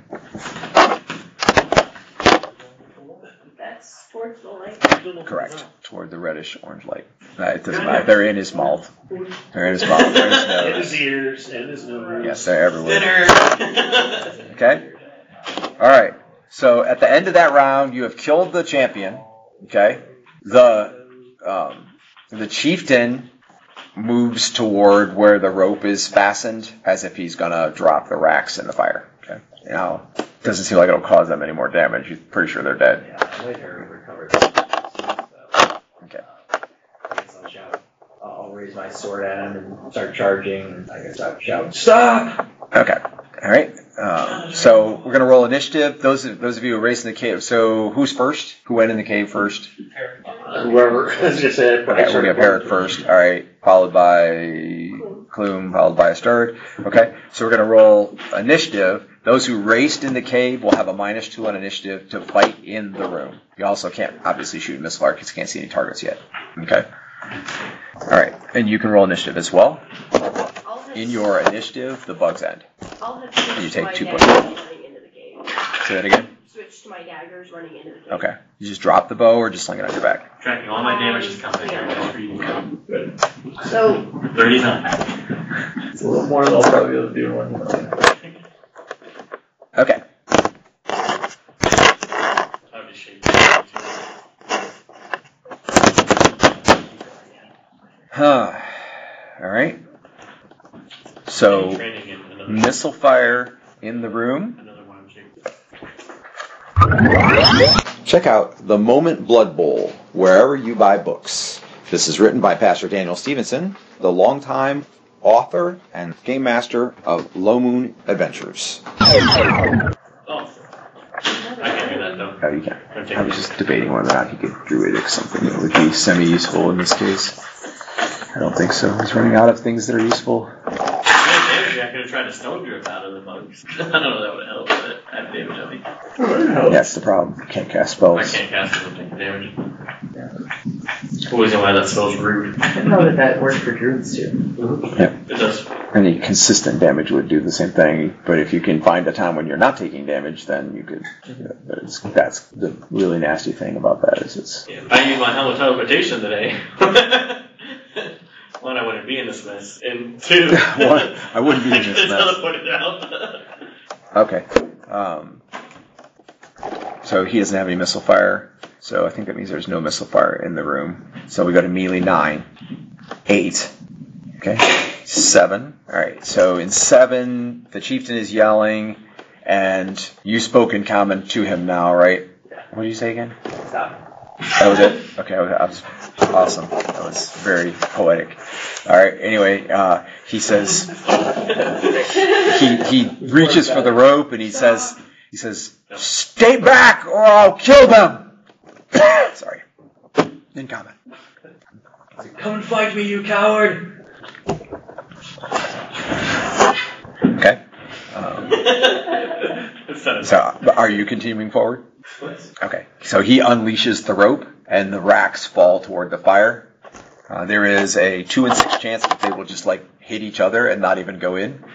D: That's towards the light.
B: Correct. Toward the reddish orange light. It doesn't matter. They're in his mouth. They're in his mouth. They're in his nose.
F: And his ears, and his nose.
B: Yes, they're everywhere.
C: Dinner.
B: Okay? Alright. So at the end of that round, you have killed the champion. Okay? The chieftain moves toward where the rope is fastened, as if he's gonna drop the racks in the fire. Okay? Now, it doesn't seem like it'll cause them any more damage. You're pretty sure they're dead.
E: Yeah, I'll let her recover.
B: Okay.
E: I guess I'll shout. I'll raise my sword at him and start charging. I guess I'll shout, "Stop!"
B: Okay. All right. So we're gonna roll initiative. Those of you who raced in the cave. So who's first? Who went in the cave first?
F: Whoever. I was just saying.
B: Okay, we're gonna have Herrick first. All right. Followed by Clume. Followed by Asturg. Okay. So we're gonna roll initiative. Those who raced in the cave will have a -2 on initiative to fight in the room. You also can't obviously shoot missile fire because you can't see any targets yet. Okay. All right. And you can roll initiative as well.
D: I'll
B: in your initiative, the bugs end.
D: I'll have switched
B: You
D: to
B: take
D: my
B: 2
D: daggers
B: points.
D: running into the cave.
B: Say that again.
D: Switch to my daggers running into the cave.
B: Okay. You just drop the bow or just sling it on your back?
C: Tracking all my damage is coming here. Just for you. Good.
D: So
C: 39.
E: It's a little more than I'll probably be able to do in 1 minute.
B: Okay.
C: I'll just shake it.
B: Huh. All right. So,
C: Training in another,
B: missile fire in the room.
C: another one I'm shaking.
A: Check out The Moment Blood Bowl wherever you buy books. This is written by Pastor Daniel Stevenson, the longtime author and game master of Low Moon Adventures.
C: Oh. I can't do that though.
B: Oh, you can.
C: I'm
B: I
C: taking
B: was just debating whether or not he could druidic something that would be semi-useful in this case. I don't think so. He's running out of things that are useful.
C: Damage, I could have tried to stone grip out of the bugs. I don't know if that would help, but I have damage on me.
B: That's the problem. You can't cast
C: I
B: spells.
C: can't cast it and take damage. Always know why that spell's rude.
E: I didn't know that works for druids too.
C: It does.
B: Any consistent damage would do the same thing, but if you can find a time when you're not taking damage, then you could. That's the really nasty thing about that is it's.
C: Yeah, I used my helmet teleportation today. One, I wouldn't be in this mess, and 2,
B: One, I wouldn't be in this
C: I
B: mess.
C: teleported out.
B: Okay. So he doesn't have any missile fire, so I think that means there's no missile fire in the room. So we go to melee 9, 8, okay, 7. All right. So in 7, the chieftain is yelling, and you spoke in common to him now, right? What did you say again?
E: Stop.
B: That was it? Okay, that was awesome. That was very poetic. All right, anyway, he says, he reaches for the rope and he says, stay back or I'll kill them! Sorry. In common.
E: Come and fight me, you coward!
B: Okay. So, are you continuing forward? Okay. So he unleashes the rope, and the racks fall toward the fire. There is a 2 in 6 chance that they will just like hit each other and not even go in,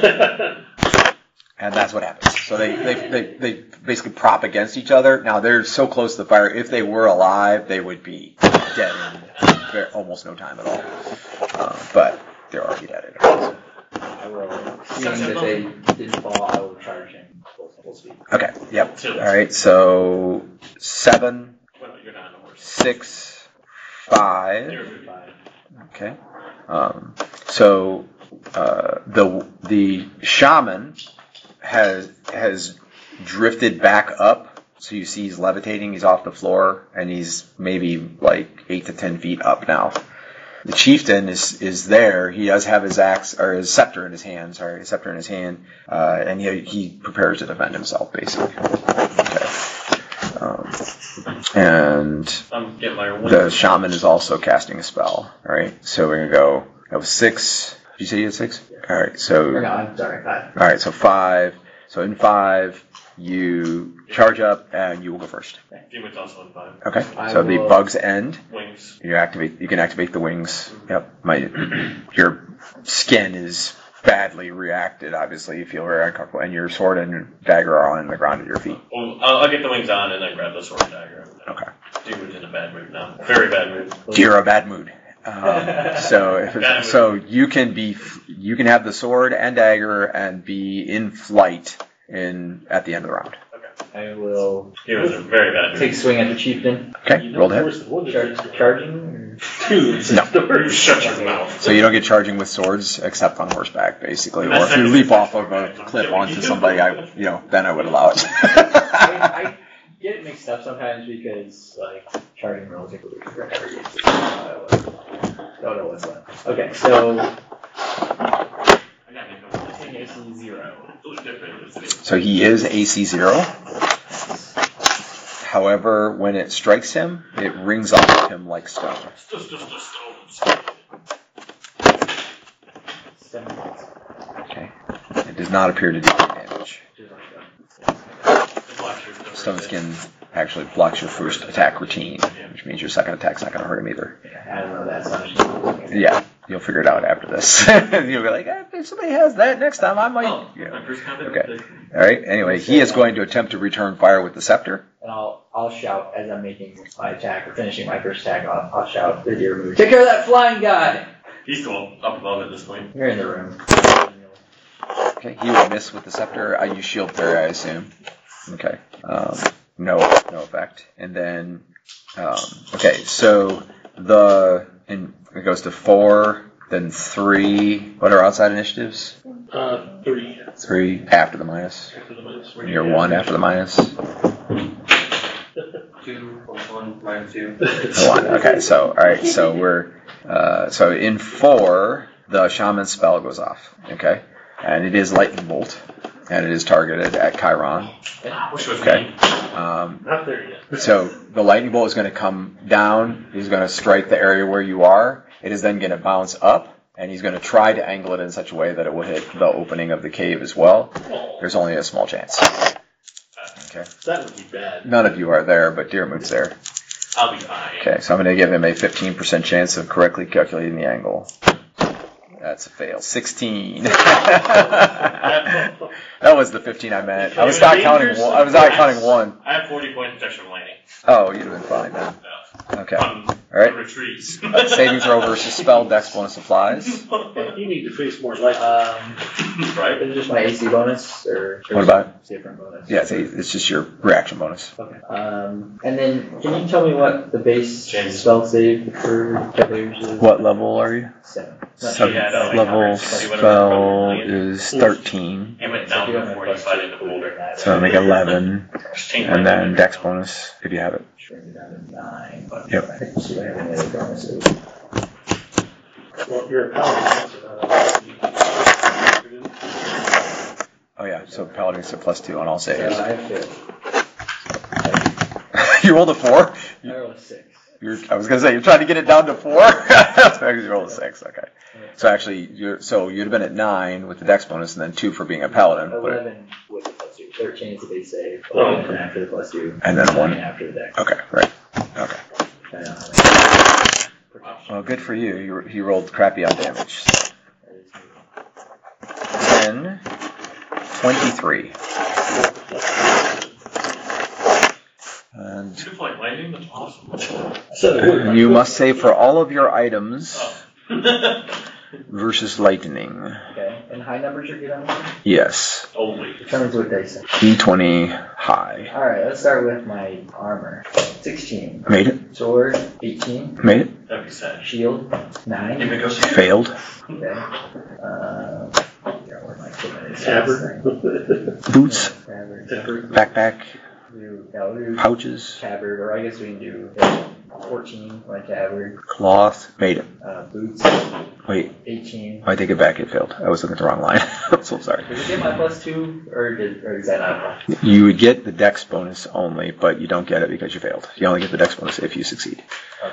B: and that's what happens. So they basically prop against each other. Now they're so close to the fire. If they were alive, they would be dead in almost no time at all. But they're already dead. So.
E: I will, seeing that they didn't fall, I will charge him full speed.
B: Okay. Yep. All right. So 7,
C: Well, you're not on a horse.
B: 6, 5.
C: You're moving.
B: Okay. So the shaman has drifted back up. So you see he's levitating. He's off the floor, and he's maybe like 8 to 10 feet up now. The chieftain is there. He does have his axe or his scepter in his hand. And he prepares to defend himself, basically. Okay. And
C: I'm getting my
B: the shaman is also casting a spell. All right. So we're gonna go. That was 6. Did you say you had 6? All right. So.
E: Or no, I'm sorry, 5.
B: All right. So 5. So in 5, you charge up and you will go first.
C: Demon's also on 5.
B: Okay.
E: I
B: So the
E: will-
B: bugs end.
C: Wings.
B: You can activate the wings. Yep. Your skin is badly reacted. Obviously, you feel very uncomfortable, and your sword and your dagger are on the ground at your feet.
C: Well, I'll get the wings on and then grab the sword and dagger.
B: Okay.
C: Demon's in a bad mood now. Very bad mood.
B: You're a bad mood. So you can have the sword and dagger and be in flight at the end of the round.
E: I will
C: He was in a very bad
E: take
C: mood.
E: a swing at the chieftain.
B: Okay. Roll to hit.
E: Charging?
B: No.
C: Shut your mouth.
B: So you don't get charging with swords except on horseback, basically. Or if you leap off of a cliff onto somebody, then I would allow it.
E: I get it mixed up sometimes because, like, charging rolls are never used. Don't know what's what. Okay, so
C: I got
E: AC 0.
B: So he is AC 0. However, when it strikes him, it rings off of him like stone.
C: Just a stone.
E: 7.
B: Okay. It does not appear to do any damage. Stone skin actually blocks your first attack routine, which means your second attack's not going to hurt him either.
E: I don't know that, so I'm just
B: Yeah. You'll figure it out after this. You'll be like, if somebody has that next time, I might.
C: Oh,
B: Yeah.
C: my first contact.
B: Okay. All right. Anyway, he is going to attempt to return fire with the scepter.
E: And I'll shout as I'm making my attack or finishing my first attack. I'll shout the deer move. Take care of that flying guy.
C: He's still up above at this point.
E: You're in the room.
B: Okay. He will miss with the scepter. I use shield parry, I assume. Okay. No effect. And then, okay. So it goes to 4, then 3. What are outside initiatives?
F: 3.
B: 3 after the minus.
F: After the minus.
B: You're 1 after the minus.
G: 2 plus 1 minus 2.
B: 1. Okay. So all right. So we're so in 4, the shaman spell goes off. Okay, and it is lightning bolt, and it is targeted at Chiron.
C: Which was
B: Okay.
C: me.
F: Not there yet.
B: So the lightning bolt is going to come down. He's going to strike the area where you are. It is then going to bounce up, and he's going to try to angle it in such a way that it will hit the opening of the cave as well. There's only a small chance. Okay.
F: That would be bad.
B: None of you are there, but Deermoot's there.
C: I'll be fine.
B: Okay, so I'm going to give him a 15% chance of correctly calculating the angle. That's a fail. 16. That was the 15 I meant. I was not counting 1. I was not counting 1.
C: I have 40 points protection from lightning.
B: Oh, you'd have been fine then. Okay.
C: On
B: Alright.
C: retreats.
B: Saving throw versus spell, dex bonus applies.
F: You need to face more light.
C: Right?
E: Is it just my AC bonus or
B: What about it?
E: different bonus?
B: Yeah, it's just your reaction bonus.
E: Okay. And then can you tell me what the base
C: James.
E: spell save for Cavaliers is?
B: What level are you?
E: 7.
B: Seventh
C: Yeah, no, like
B: level
C: coverage, whatever.
B: spell is 13.
C: It went
E: So
C: down
E: you don't have
C: before you
E: plus
C: fight in the
E: 2
C: boulder.
E: that.
B: So make 11.
C: Just change
B: And
C: my
B: then
C: mind.
B: dex bonus, if you have it.
E: Shrink it down to 9. But
B: Yep.
E: I think see if I have any other bonuses.
F: Well, you're a paladin.
B: Oh yeah, so paladin's a +2 on all
E: So
B: saves.
E: I failed.
B: You rolled a 4?
E: I rolled a 6.
B: I was gonna say, you're trying to get it down to 4? You rolled a 6, okay. So actually, you'd have been at 9 with the dex bonus and then 2 for being a paladin. But,
E: 11 with the +2. 13 is the base save.
F: Oh,
E: 11 after the +2.
B: And then 1.
E: after the dex.
B: okay, right. Okay.
E: I don't have any protection.
B: Well, good for you. You rolled crappy on damage.
E: That is me.
B: 10, 23. And
C: You deploy lightning? That's awesome.
F: So it would.
B: you must save for all of your items
C: Oh.
B: versus lightning.
E: Okay. And high numbers are good on this?
B: Yes.
C: Only.
E: Determines what dice.
B: D20 high.
E: Alright, let's start with my armor. 16.
B: Made it.
E: Sword, 18.
B: Made it.
C: That'd be sad.
E: Shield, 9.
C: If it goes to
B: Failed.
E: Okay. Where my equipment is.
F: Tabard.
B: Boots.
E: Tabard.
F: Tabard.
B: Backpack.
E: We'll do
B: Pouches.
E: tabard, or I guess we can do 14 my tabard.
B: Cloth. Made it.
E: Boots,
B: Wait.
E: 18.
B: I take it back. It failed. I was looking at the wrong line. I'm so sorry.
E: Did we get my +2, or is that not?
B: You would get the dex bonus only, but you don't get it because you failed. You only get the dex bonus if you succeed.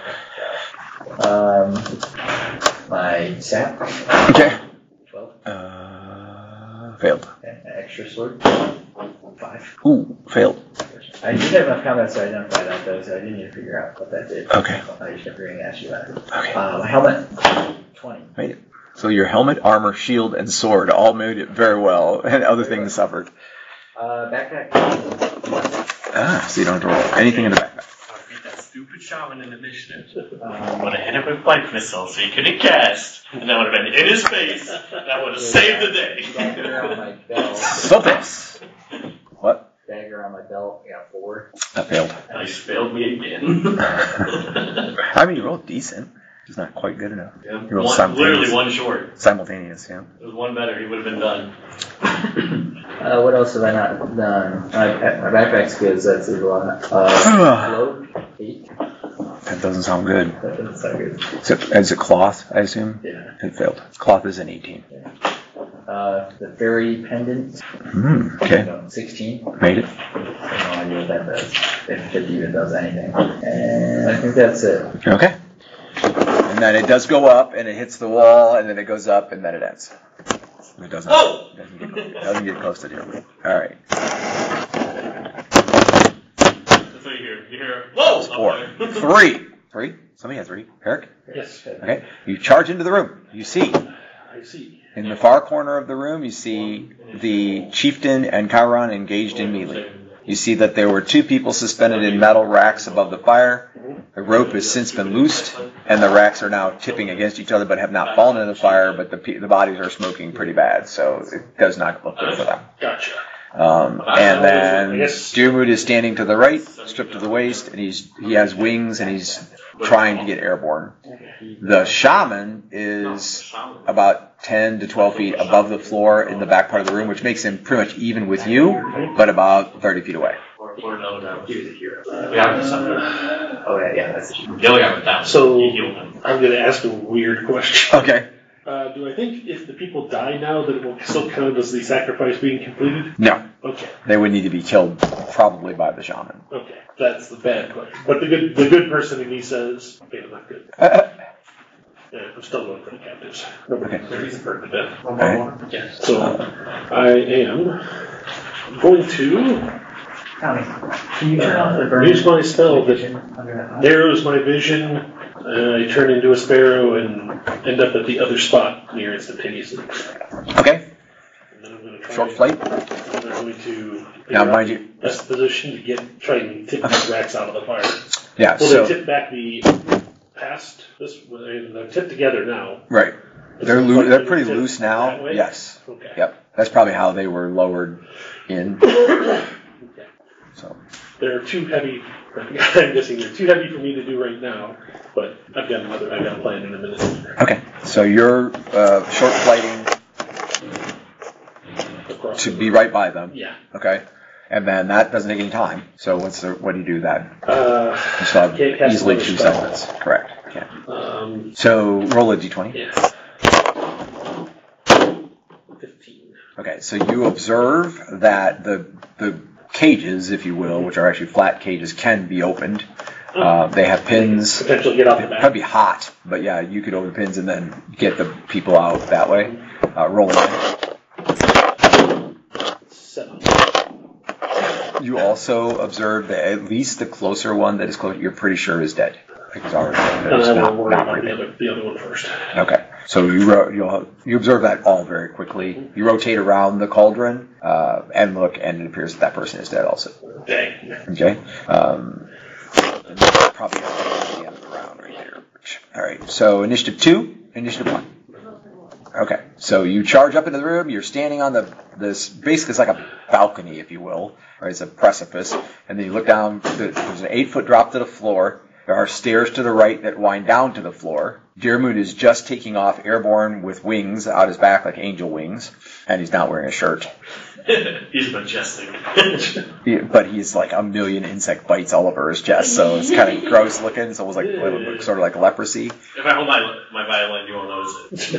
E: Okay. My sap,
B: Okay.
E: 12.
B: Failed.
E: Okay. An extra sword, 5.
B: Ooh, failed.
E: I did have enough comments to identify that though, so I didn't need to figure out what that did.
B: Okay.
E: I just kept forgetting to ask you that.
B: Okay.
E: My helmet, 20.
B: Made it. So your helmet, armor, shield, and sword all made it very well, and other things suffered.
E: Backpack,
B: So you don't have to roll anything in the backpack.
C: I beat that stupid shaman in initiative. Would
E: um,
C: have hit him with life missile so he couldn't cast, and that would have been in his face. That would have saved the
E: dagger
C: day.
E: on my belt.
B: So this. What?
E: Dagger on my belt, I got 4.
B: That failed.
C: Nice, failed me again.
B: I mean, you rolled decent. It's not quite good enough.
C: Yeah.
B: You rolled
C: Literally one short.
B: Simultaneous, yeah.
C: It was one better, he would have been done.
E: What else have I not done? My backpack's good, so that's a lot. Float, 8.
B: That doesn't sound good.
E: That doesn't sound good.
B: Is it cloth, I assume?
E: Yeah.
B: It failed. Cloth is an 18.
E: The fairy pendant,
B: Okay.
E: 16.
B: Made it.
E: I have no idea what that does. If it even does anything. And I think that's it.
B: Okay. And then it does go up, and it hits the wall, and then it goes up, and then it ends. It doesn't.
C: Oh!
B: Doesn't get close to the other. All right.
C: That's what you hear. You hear, whoa!
B: That's 4.
C: up there.
B: 3. 3? Somebody has 3. Eric?
F: Yes,
B: Okay. You charge into the room. You see,
F: I see.
B: in the far corner of the room, you see the chieftain and Chiron engaged in melee. You see that there were 2 people suspended in metal racks above the fire. The rope has since been loosed, and the racks are now tipping against each other but have not fallen into the fire, but the bodies are smoking pretty bad, so it does not look good for them.
F: Gotcha.
B: And then Diarmuid is standing to the right, stripped to the waist, and he has wings, and he's trying to get airborne. The shaman is about 10 to 12 feet above the floor in the back part of the room, which makes him pretty much even with you, but about 30 feet away.
C: Or another down.
E: He was a hero.
C: Yeah,
E: Oh yeah, that's the
C: the other guy went down.
F: So-
C: He healed him.
F: I'm going to ask a weird question.
B: Okay.
F: Do I think if the people die now that it will still count as the sacrifice being completed?
B: No.
F: Okay,
B: They would need to be killed probably by the shaman.
F: okay. That's the bad question. But the good person in me says, okay, I'm not good. Yeah, I'm still going for the captives.
B: Okay.
F: He's burned to death.
B: Alright.
C: Yeah.
F: So I am going to
E: Tommy, can you turn off the burn?
F: use my spell that
E: vision under that eye?
F: narrows my vision. I turn into a sparrow and end up at the other spot near instantaneously.
B: Okay.
F: And then I'm going to try.
B: Short flight.
F: And I'm going to
B: Now,
F: figure out
B: mind you,
F: the best position to try and tip these racks out of the fire.
B: yeah,
F: Well,
B: so,
F: they tip back the past this. They're tipped together now.
B: right. They're pretty loose now.
F: That way?
B: Yes.
F: Okay.
B: Yep. That's probably how they were lowered in.
F: Okay.
B: So,
F: They're too heavy. I'm guessing they're too heavy for me to do right now. But I've got a plan in a minute.
B: okay. So you're short flighting
F: Across
B: to
F: the-
B: be right by them.
F: Yeah.
B: Okay. And then that doesn't take any time. So what do you do then? You still have
F: Can't cast
B: easily
F: another
B: 2
F: spell.
B: seconds. Correct. Okay.
F: Um,
B: So roll a d20.
F: yeah. 15.
B: Okay, so you observe that the cages, if you will, which are actually flat cages, can be opened. They have pins.
F: Potentially get off the
B: It'd
F: back.
B: probably be hot, but yeah, you could open pins and then get the people out that way. Rolling in.
F: 7.
B: You also observe that at least the closer one that is close, you're pretty sure is dead. Like he's already dead.
F: And
B: It's
F: I
B: not
F: will worry about
B: breathing.
F: the other one first.
B: Okay, so you observe that all very quickly. You rotate around the cauldron and look, and it appears that person is dead also.
F: Dang.
B: Okay. And that's probably at the end of the round right there. All right. So initiative 2, initiative 1. Okay. So you charge up into the room. You're standing on this basically it's like a balcony, if you will, right? It's a precipice, and then you look down. There's an 8-foot drop to the floor. There are stairs to the right that wind down to the floor. Diarmuid is just taking off airborne with wings out his back like angel wings, and he's not wearing a shirt.
C: He's majestic.
B: But he's like a million insect bites all over his chest, so it's kind of gross looking. It's almost like sort of like leprosy.
C: If I hold my violin, you won't notice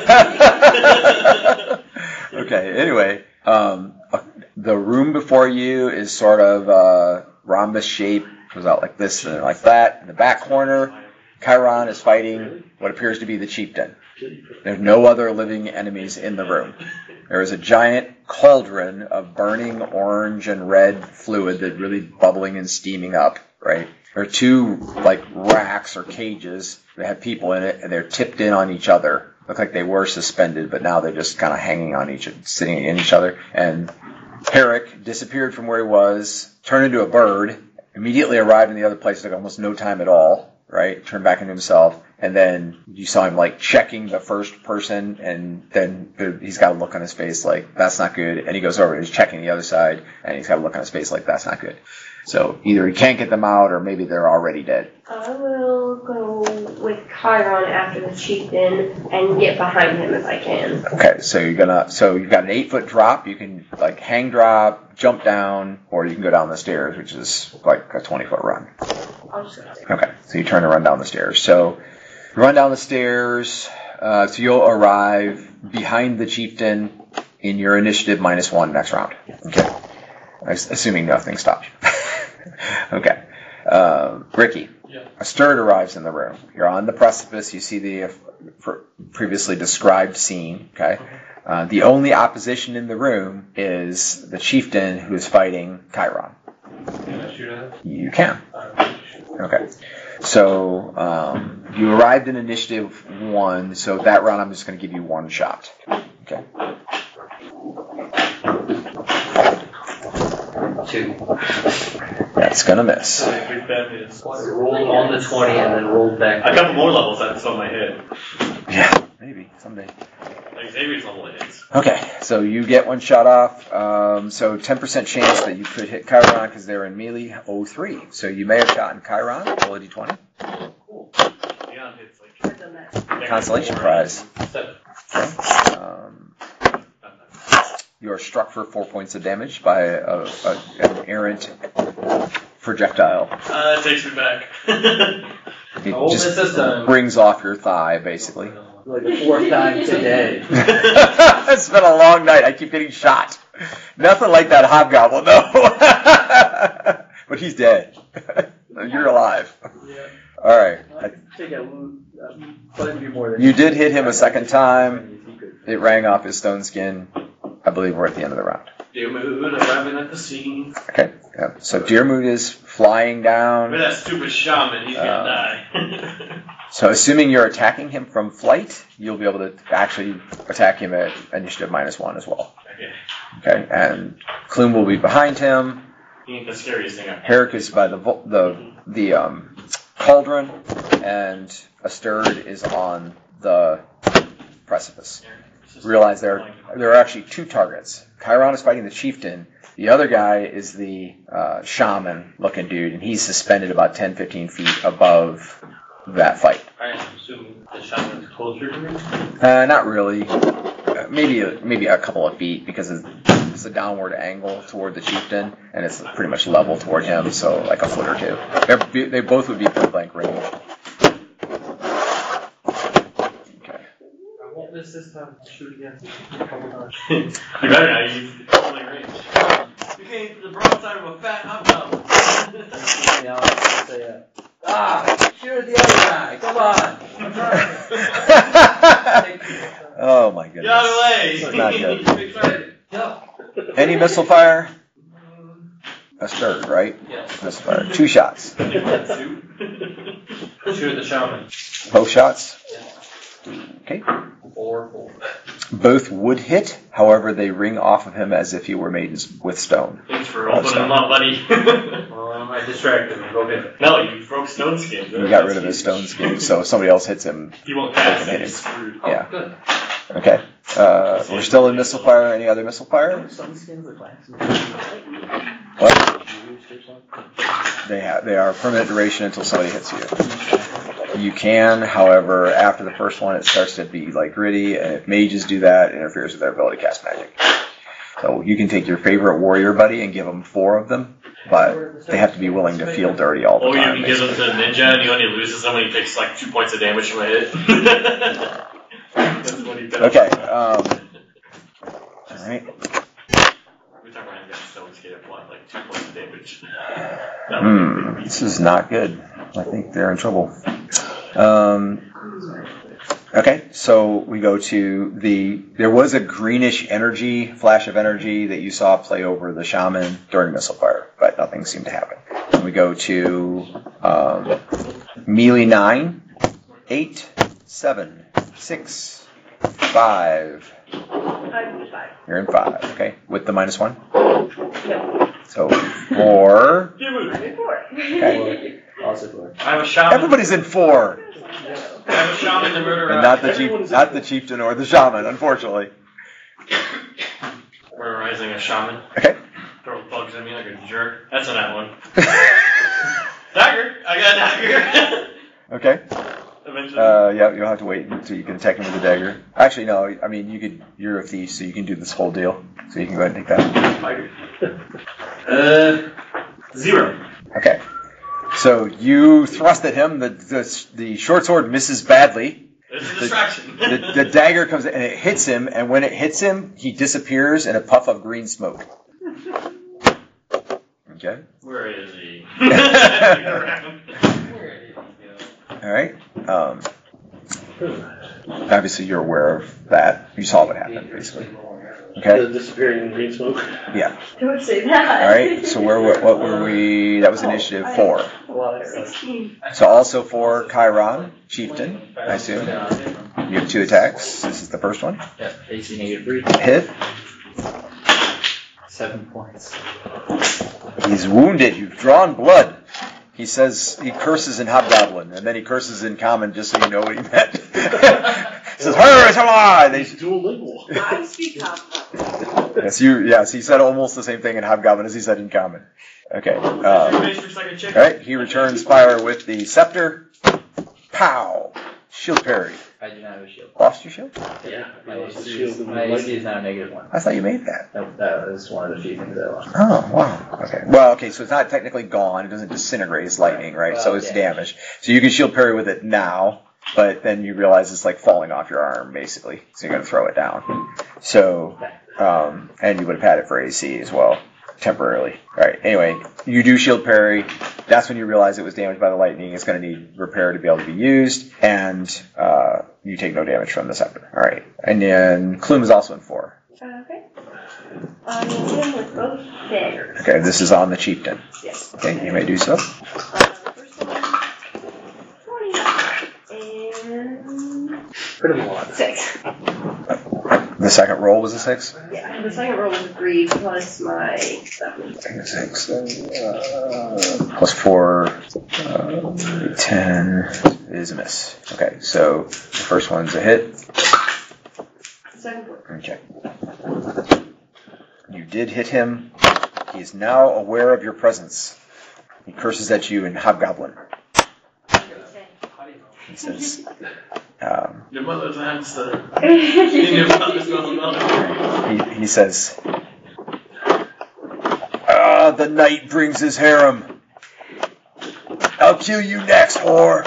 C: it.
B: Okay. Anyway, the room before you is sort of rhombus shape. Goes out like this and like that. In the back corner, Chiron is fighting what appears to be the chieftain. There's no other living enemies in the room. There is a giant cauldron of burning orange and red fluid that's really bubbling and steaming up, right? There are 2 like racks or cages that have people in it, and they're tipped in on each other. Look like they were suspended, but now they're just kind of hanging on sitting in each other. And Herrick disappeared from where he was, turned into a bird, immediately arrived in the other place, like almost no time at all, right? Turned back into himself. And then you saw him like checking the first person, and then he's got a look on his face like, that's not good. And he goes over and he's checking the other side, and he's got a look on his face like, that's not good. So either he can't get them out, or maybe they're already dead.
D: I will go with Chiron after the chieftain and get behind him if I can.
B: Okay, so you've got an 8-foot drop. You can like hang drop, jump down, or you can go down the stairs, which is like a 20-foot run.
D: I'll just go there.
B: Okay, so you turn and run down the stairs. So you run down the stairs, so you'll arrive behind the chieftain in your initiative -1 next round. Okay, assuming nothing stops you. Okay, Ricky.
C: Yeah.
B: A stir arrives in the room. You're on the precipice. You see the previously described scene. Okay. The only opposition in the room is the chieftain who is fighting Chiron.
G: Can I shoot at him?
B: You can. Okay. So you arrived in initiative 1, so that round I'm just going to give you 1 shot. Okay.
G: 2.
B: That's going to miss.
C: So big bet is.
G: Rolled on the 20 and then rolled back.
C: A couple more levels that's on my head.
B: Yeah, maybe someday.
C: Like Xavier's level it hits.
B: Okay, so you get 1 shot off. So 10% chance that you could hit Chiron because they're in melee 03. So you may have shot in Chiron. Roll a d20.
C: Cool. Leon hits like
B: Consolation prize.
G: 7.
B: Okay. You are struck for 4 points of damage by an errant projectile.
C: That takes me back.
B: It
G: Oh,
B: just
G: this time.
B: brings off your thigh, basically.
E: Like the 4th time today.
B: It's been a long night. I keep getting shot. Nothing like that hobgoblin, though. But he's dead. You're alive.
E: Yeah.
B: All right.
E: I think I would be more than
B: You did hit him a second time. It rang off his stone skin. I believe we're at the end of the round.
C: Dear mood, arriving at the scene.
B: Okay. Yeah. So Deermood is flying down.
C: With that stupid shaman, he's gonna die.
B: So assuming you're attacking him from flight, you'll be able to actually attack him at initiative -1 as well.
C: Okay.
B: Okay. And Clume will be behind him.
C: He ain't the scariest thing I've
B: Herrick is by the cauldron, and Asturd is on the precipice. Realize there are actually 2 targets. Chiron is fighting the chieftain. The other guy is the shaman-looking dude, and he's suspended about 10-15 feet above that fight.
G: I assume the shaman's closer to me.
B: Not really. Maybe a couple of feet because it's a downward angle toward the chieftain, and it's pretty much level toward him, so like a foot or 2. They both would be point blank range.
G: This time, shoot again. A couple times.
C: You better not use only range. You can't hit the broadside of a fat hobgoblin.
E: Shoot the other guy. Come on.
B: Oh my goodness.
C: Get out of the way.
B: This is not good.
C: Big excited.
B: Any missile fire? Asturd, right?
G: Yes.
B: Missile fire. 2 shots.
G: Shoot the shaman.
B: Both shots? Okay.
G: 4.
B: Both would hit, however, they ring off of him as if he were made with stone.
C: Thanks for opening them up, buddy.
G: Well, I distracted him. Go get it.
C: No, you broke stone skin.
B: You got rid of his stone skin, so if somebody else hits him.
C: He won't pass.
B: They can hit
C: He's
B: him.
C: screwed.
G: Oh,
B: Yeah.
G: good.
B: Okay. We're still in missile fire. Any other missile fire? What? They are permanent duration until somebody hits you. You can, however, after the first one, it starts to be like gritty, and if mages do that, it interferes with their ability to cast magic. So you can take your favorite warrior buddy and give them 4 of them, but they have to be willing to feel dirty all the
C: Or you
B: time.
C: can give them to the ninja and he only loses them when he takes like 2 points of damage from a hit. That's what he does.
B: Okay. All right.
C: Every time Ryan gets stone skin at what, like 2 points of damage.
B: This is not good. I think they're in trouble. Okay, so we go to there was a greenish flash of energy that you saw play over the shaman during missile fire, but nothing seemed to happen. And we go to melee 9, 8, 7, 6, 5.
D: I'm 5.
B: You're in 5, okay, with the -1.
D: No.
B: So 4.
D: I'm in 4.
B: Okay.
E: Also 4.
C: I'm a shaman.
B: Everybody's in 4.
C: I'm a shaman to murder
B: And not the chieftain or the shaman, unfortunately.
C: Murderizing a shaman.
B: Okay.
C: Throw bugs at me like a jerk. That's a that one. Dagger! I got a dagger!
B: Okay.
C: Eventually.
B: Yeah, you'll have to wait until you can attack him with a dagger. Actually, no. I mean, you're a thief, so you can do this whole deal. So you can go ahead and take that.
C: 0.
B: Okay. So you thrust at him. The short sword misses badly.
C: It's a distraction.
B: The dagger comes in and it hits him, and when it hits him, he disappears in a puff of green smoke. Okay.
C: Where is he?
B: All right. Obviously, you're aware of that. You saw what happened, basically. Okay.
F: The disappearing in green smoke.
B: Yeah.
D: Don't say that.
B: All right. So what were we? That was initiative 4.
D: 16.
B: So also for Chiron, Chieftain, I assume. You have 2 attacks. This is the first one.
E: Yeah, AC -3.
B: Hit.
E: 7 points.
B: He's wounded. You've drawn blood. He says he curses in Hobgoblin, and then he curses in Common, just so you know what he meant. He says, "Her is alive."
F: He's dual lingual.
D: I speak Hobgoblin.
B: Yes, he said almost the same thing in Hobgoblin as he said in Common. Okay. Alright, he returns fire with the scepter. Pow! Shield parry.
E: I do not have a shield.
B: Lost your shield?
F: Yeah.
E: My
F: Lost the
E: AC
F: shield
E: is,
F: and
E: my
F: the
E: AC is now -1.
B: I thought you made that.
E: That was one of the few things I lost.
B: Oh, wow. Okay. Well, okay, so it's not technically gone. It doesn't disintegrate. It's lightning, right?
E: Well,
B: So it's
E: damage.
B: damaged. So you can shield parry with it now, but then you realize it's like falling off your arm, basically. So you're going to throw it down. So, and you would have had it for AC as well, temporarily. All right. Anyway, you do shield parry. That's when you realize it was damaged by the lightning. It's going to need repair to be able to be used, and you take no damage from the scepter. All right. And then Clume is also in 4.
D: Okay. I will hit him with both daggers.
B: Okay, this is on the Chieftain.
D: Yes.
B: Okay, you may do so.
D: First one, 20. And
F: Pretty much.
D: 6.
B: The second roll was a 6?
D: Yeah, the second roll was a 3 plus my 7.
B: 6. Plus 4, 10 is a miss. Okay, so the first one's a hit.
D: Second one.
B: Okay. You did hit him. He is now aware of your presence. He curses at you in Hobgoblin. He says,
C: Your mother's hamster.
B: he says, the knight brings his harem. I'll kill you next, whore.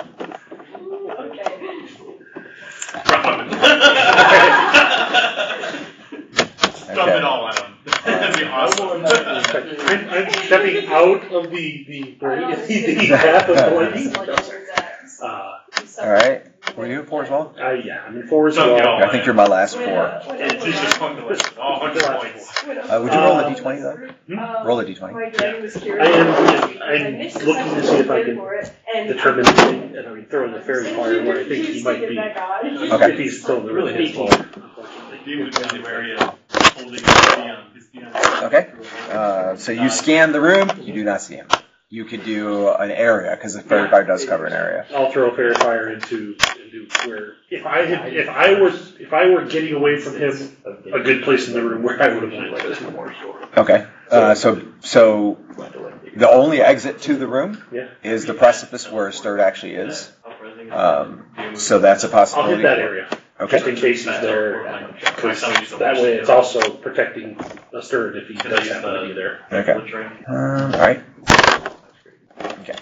C: Dump it all on him. That'd be awesome.
F: I'm stepping out of the path of the lightning.
B: All right. Were you 4 as well?
F: Yeah, I'm in 4 as
C: Don't
F: well.
C: go.
B: I think you're my last 4.
C: It's just fun to listen. All 100 points.
B: Would you roll a d20 though? Roll a d20.
D: My dragon was curious.
F: I'm looking to see if I can determine, and I'm throwing the fairy fire where I think he might be.
B: Okay.
F: If he's still in the room.
C: Really his fault. He would be in the area holding his DM.
B: Okay. So you scan the room. You do not see him. You could do an area because the fairy fire does cover an area.
F: I'll throw a fairy fire into where if I were getting away from him, a good place in the room where I would have landed.
B: Okay. So the only exit to the room is the precipice where Sturt actually is. So that's a
F: I'll
B: possibility.
F: hit that area.
B: Okay.
F: Just in case he's there. 'Cause that way it's also protecting a Sturt if he does happen to be there.
B: Okay. All right. Okay.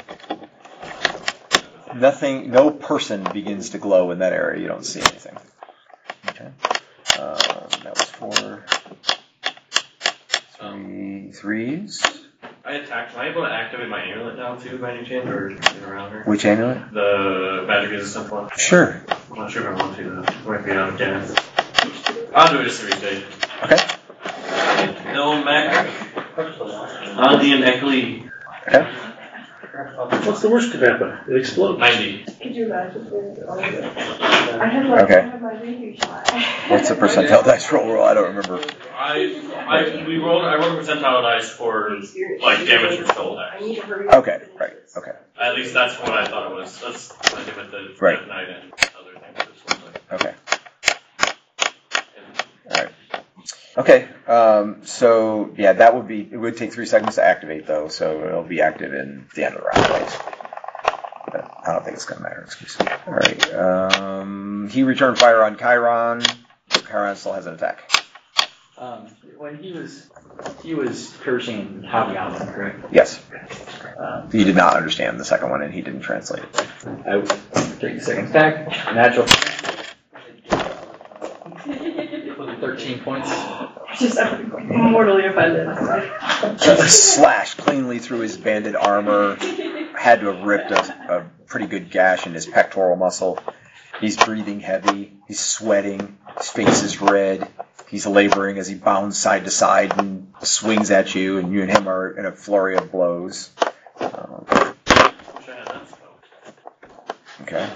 B: Nothing. No person begins to glow in that area. You don't see anything. Okay. That was 4. 3 threes.
C: I attacked. Am I able to activate my amulet now too, by any chance, or is it around her?
B: Which amulet?
C: The magic resistant one.
B: Sure.
C: I'm not sure if I want to though. Might be out of gas. I'll do it just to restate.
B: Okay.
C: No Mac. Andy and Eckley.
B: Okay.
F: What's the worst could happen? It explodes.
C: 90.
D: Could you imagine? I had my baby shot.
B: What's the percentile dice roll? I don't remember.
C: I rolled a percentile dice for like damage for spell attack.
B: Okay. Right. Okay.
C: At least that's what I thought it was. That's what I did with the
B: Right.
C: Death Knight and other things.
B: Okay. All right. Okay. So yeah, that would be. It would take 3 seconds to activate though, so it'll be active in the end of the round. Right? But I don't think it's going to matter. Excuse me. All right. He returned fire on Chiron. Chiron still has an attack.
E: When he was cursing Hobgoblin, correct?
B: Yes. He did not understand the second one, and he didn't translate it.
E: I would take the second attack. Natural. 13 points.
D: Just mortally offended.
B: Slash cleanly through his banded armor. Had to have ripped a pretty good gash in his pectoral muscle. He's breathing heavy. He's sweating. His face is red. He's laboring as he bounds side to side and swings at you, and you and him are in a flurry of blows. Okay.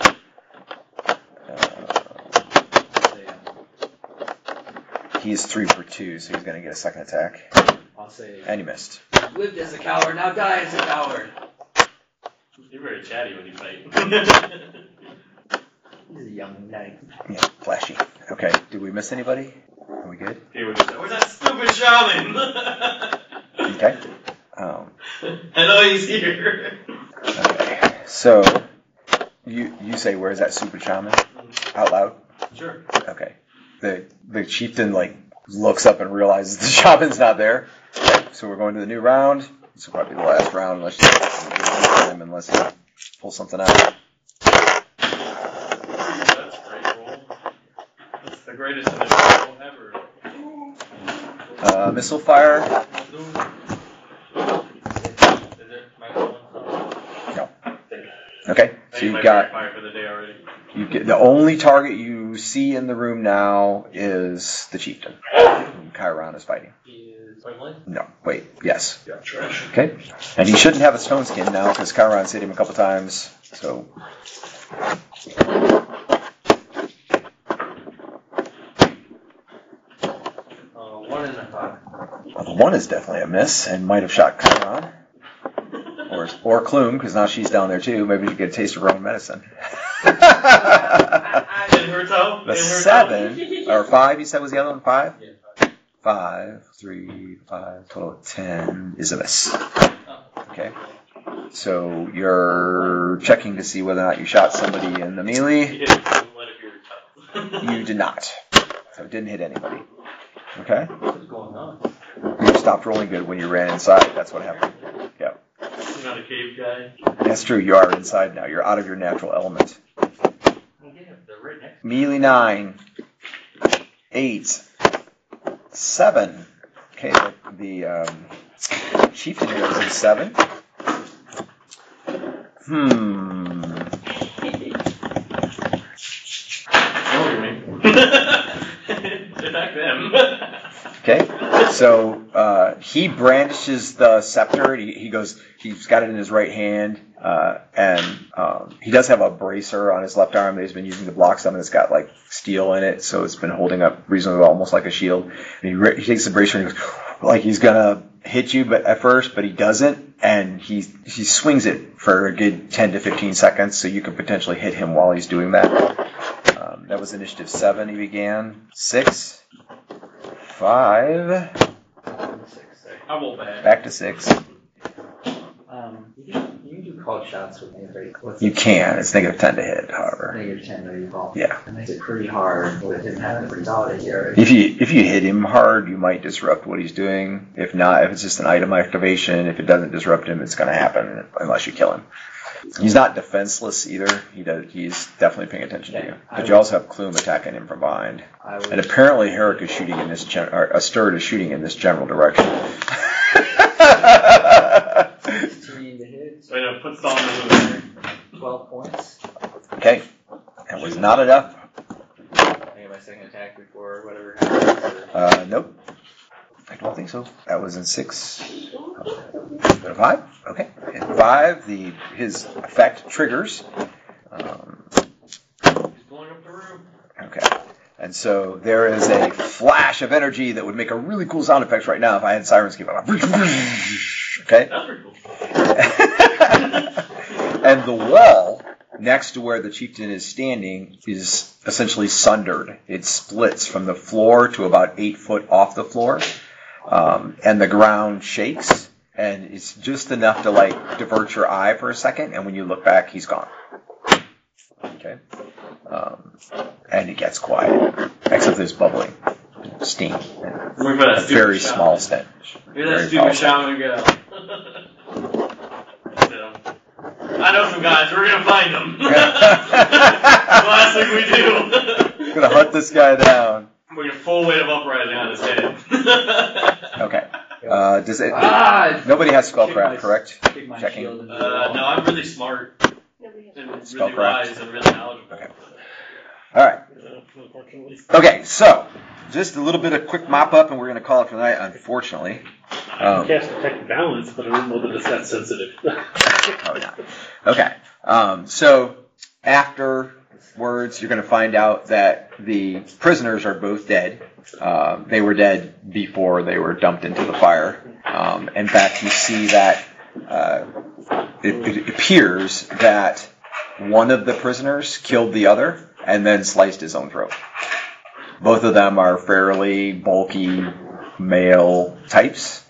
B: He is 3 for 2, so he's going to get a second attack.
E: I'll say,
B: And he missed.
E: lived as a coward, now die as a coward.
C: You're very chatty when you fight.
E: He's a young knight.
B: Yeah, flashy. Okay, did we miss anybody? Are we good?
C: He would just say, where's that stupid shaman?
B: Okay.
C: I know he's here.
B: Okay. So, you say, where's that super shaman? Out loud?
C: Sure.
B: Okay. The chieftain, looks up and realizes the shaman's not there. Okay, so we're going to the new round. This will probably be the last round unless he pulls something out.
C: That's a great roll. That's the greatest initiative roll ever.
B: Missile fire?
C: Is it my roll?
B: No. Okay, so you've got...
C: Fire for the day already.
B: You get the only target you see in the room now is the chieftain. And Chiron is fighting.
C: He is point blank?
B: No, wait, yes.
F: Yeah, trash.
B: Okay, and he shouldn't have a stone skin now because Chiron's hit him a couple times. So
G: 1 and a 5.
B: well, the 1 is definitely a miss and might have shot Chiron. Or Clume, because now she's down there too. Maybe you get a taste of her own medicine.
C: In her toe?
B: The
C: In her
B: 7, or 5, you said was the other one? 5?
G: Yeah,
B: 5, 3, 5, total of 10 is a miss. Okay. So you're checking to see whether or not you shot somebody in the melee.
C: He hit one of your toe.
B: You did not. So it didn't hit anybody. Okay?
G: What's going on?
B: You stopped rolling good when you ran inside. That's what happened. Yeah.
C: You're not a cave guy.
B: That's true. You are inside now. You're out of your natural element.
G: They're right next
B: Melee 9. 8. 7. Okay, the chieftain goes in 7.
C: Attack them.
B: Okay, so he brandishes the scepter. He goes. He's got it in his right hand, and he does have a bracer on his left arm that he's been using to block something that's got steel in it, so it's been holding up reasonably well, almost like a shield. And he takes the bracer and he goes like he's gonna hit you, but he doesn't, and he swings it for a good 10 to 15 seconds, so you can potentially hit him while he's doing that. That was initiative 7. He began 6. 5.
C: I will back.
B: Back to 6.
E: You can do called shots with negative.
B: You can. It's negative 10 to hit, however.
E: Negative 10 to recall.
B: Yeah.
E: It makes it pretty hard with him having a pretty solid here.
B: If you hit him hard, you might disrupt what he's doing. If not, if it's just an item activation, if it doesn't disrupt him, it's going to happen unless you kill him. He's not defenseless either. He's definitely paying attention to you. But you also have Clume attacking him from behind. And apparently Herrick is shooting in this Asterd is shooting in this general direction.
E: 16 to hit.
C: So I put Stalin in the
E: 12 points.
B: Okay. That was not enough.
E: I get my second attack before whatever happens.
B: Nope. I don't think so. That was in 6. 5? Okay. In 5, his effect triggers.
C: He's blowing up the room.
B: Okay. And so there is a flash of energy that would make a really cool sound effect right now if I had sirens keep on. Okay?
C: That's pretty cool.
B: And the wall next to where the chieftain is standing is essentially sundered. It splits from the floor to about 8 foot off the floor. And the ground shakes, and it's just enough to divert your eye for a second, and when you look back, he's gone. Okay? And it gets quiet, except there's bubbling steam.
C: Wait for that
B: A
C: stupid
B: very
C: shaman.
B: small stench.
C: Here's that
B: Very
C: stupid
B: small
C: shaman go. I know some guys. We're gonna find them. Last thing we do.
B: We're gonna hunt this guy down.
C: We're gonna full weight of uprising on his head.
B: Okay. Does it?
E: Ah!
B: Nobody has spellcraft, correct?
E: Kick my
B: Checking.
E: shield into the
C: No,
E: wall.
C: I'm really smart
D: Nobody has
C: and really
B: Spellcraft.
C: wise and really knowledgeable.
B: Okay. All right.
F: Unfortunately.
B: Okay, so just a little bit of quick mop up, and we're going to call it for the night, unfortunately.
F: I can cast Detect Balance, but I don't know that it's that sensitive.
B: Oh, yeah. Okay. So afterwards, you're going to find out that the prisoners are both dead. They were dead before they were dumped into the fire. In fact, you see that it appears that one of the prisoners killed the other and then sliced his own throat. Both of them are fairly bulky male types.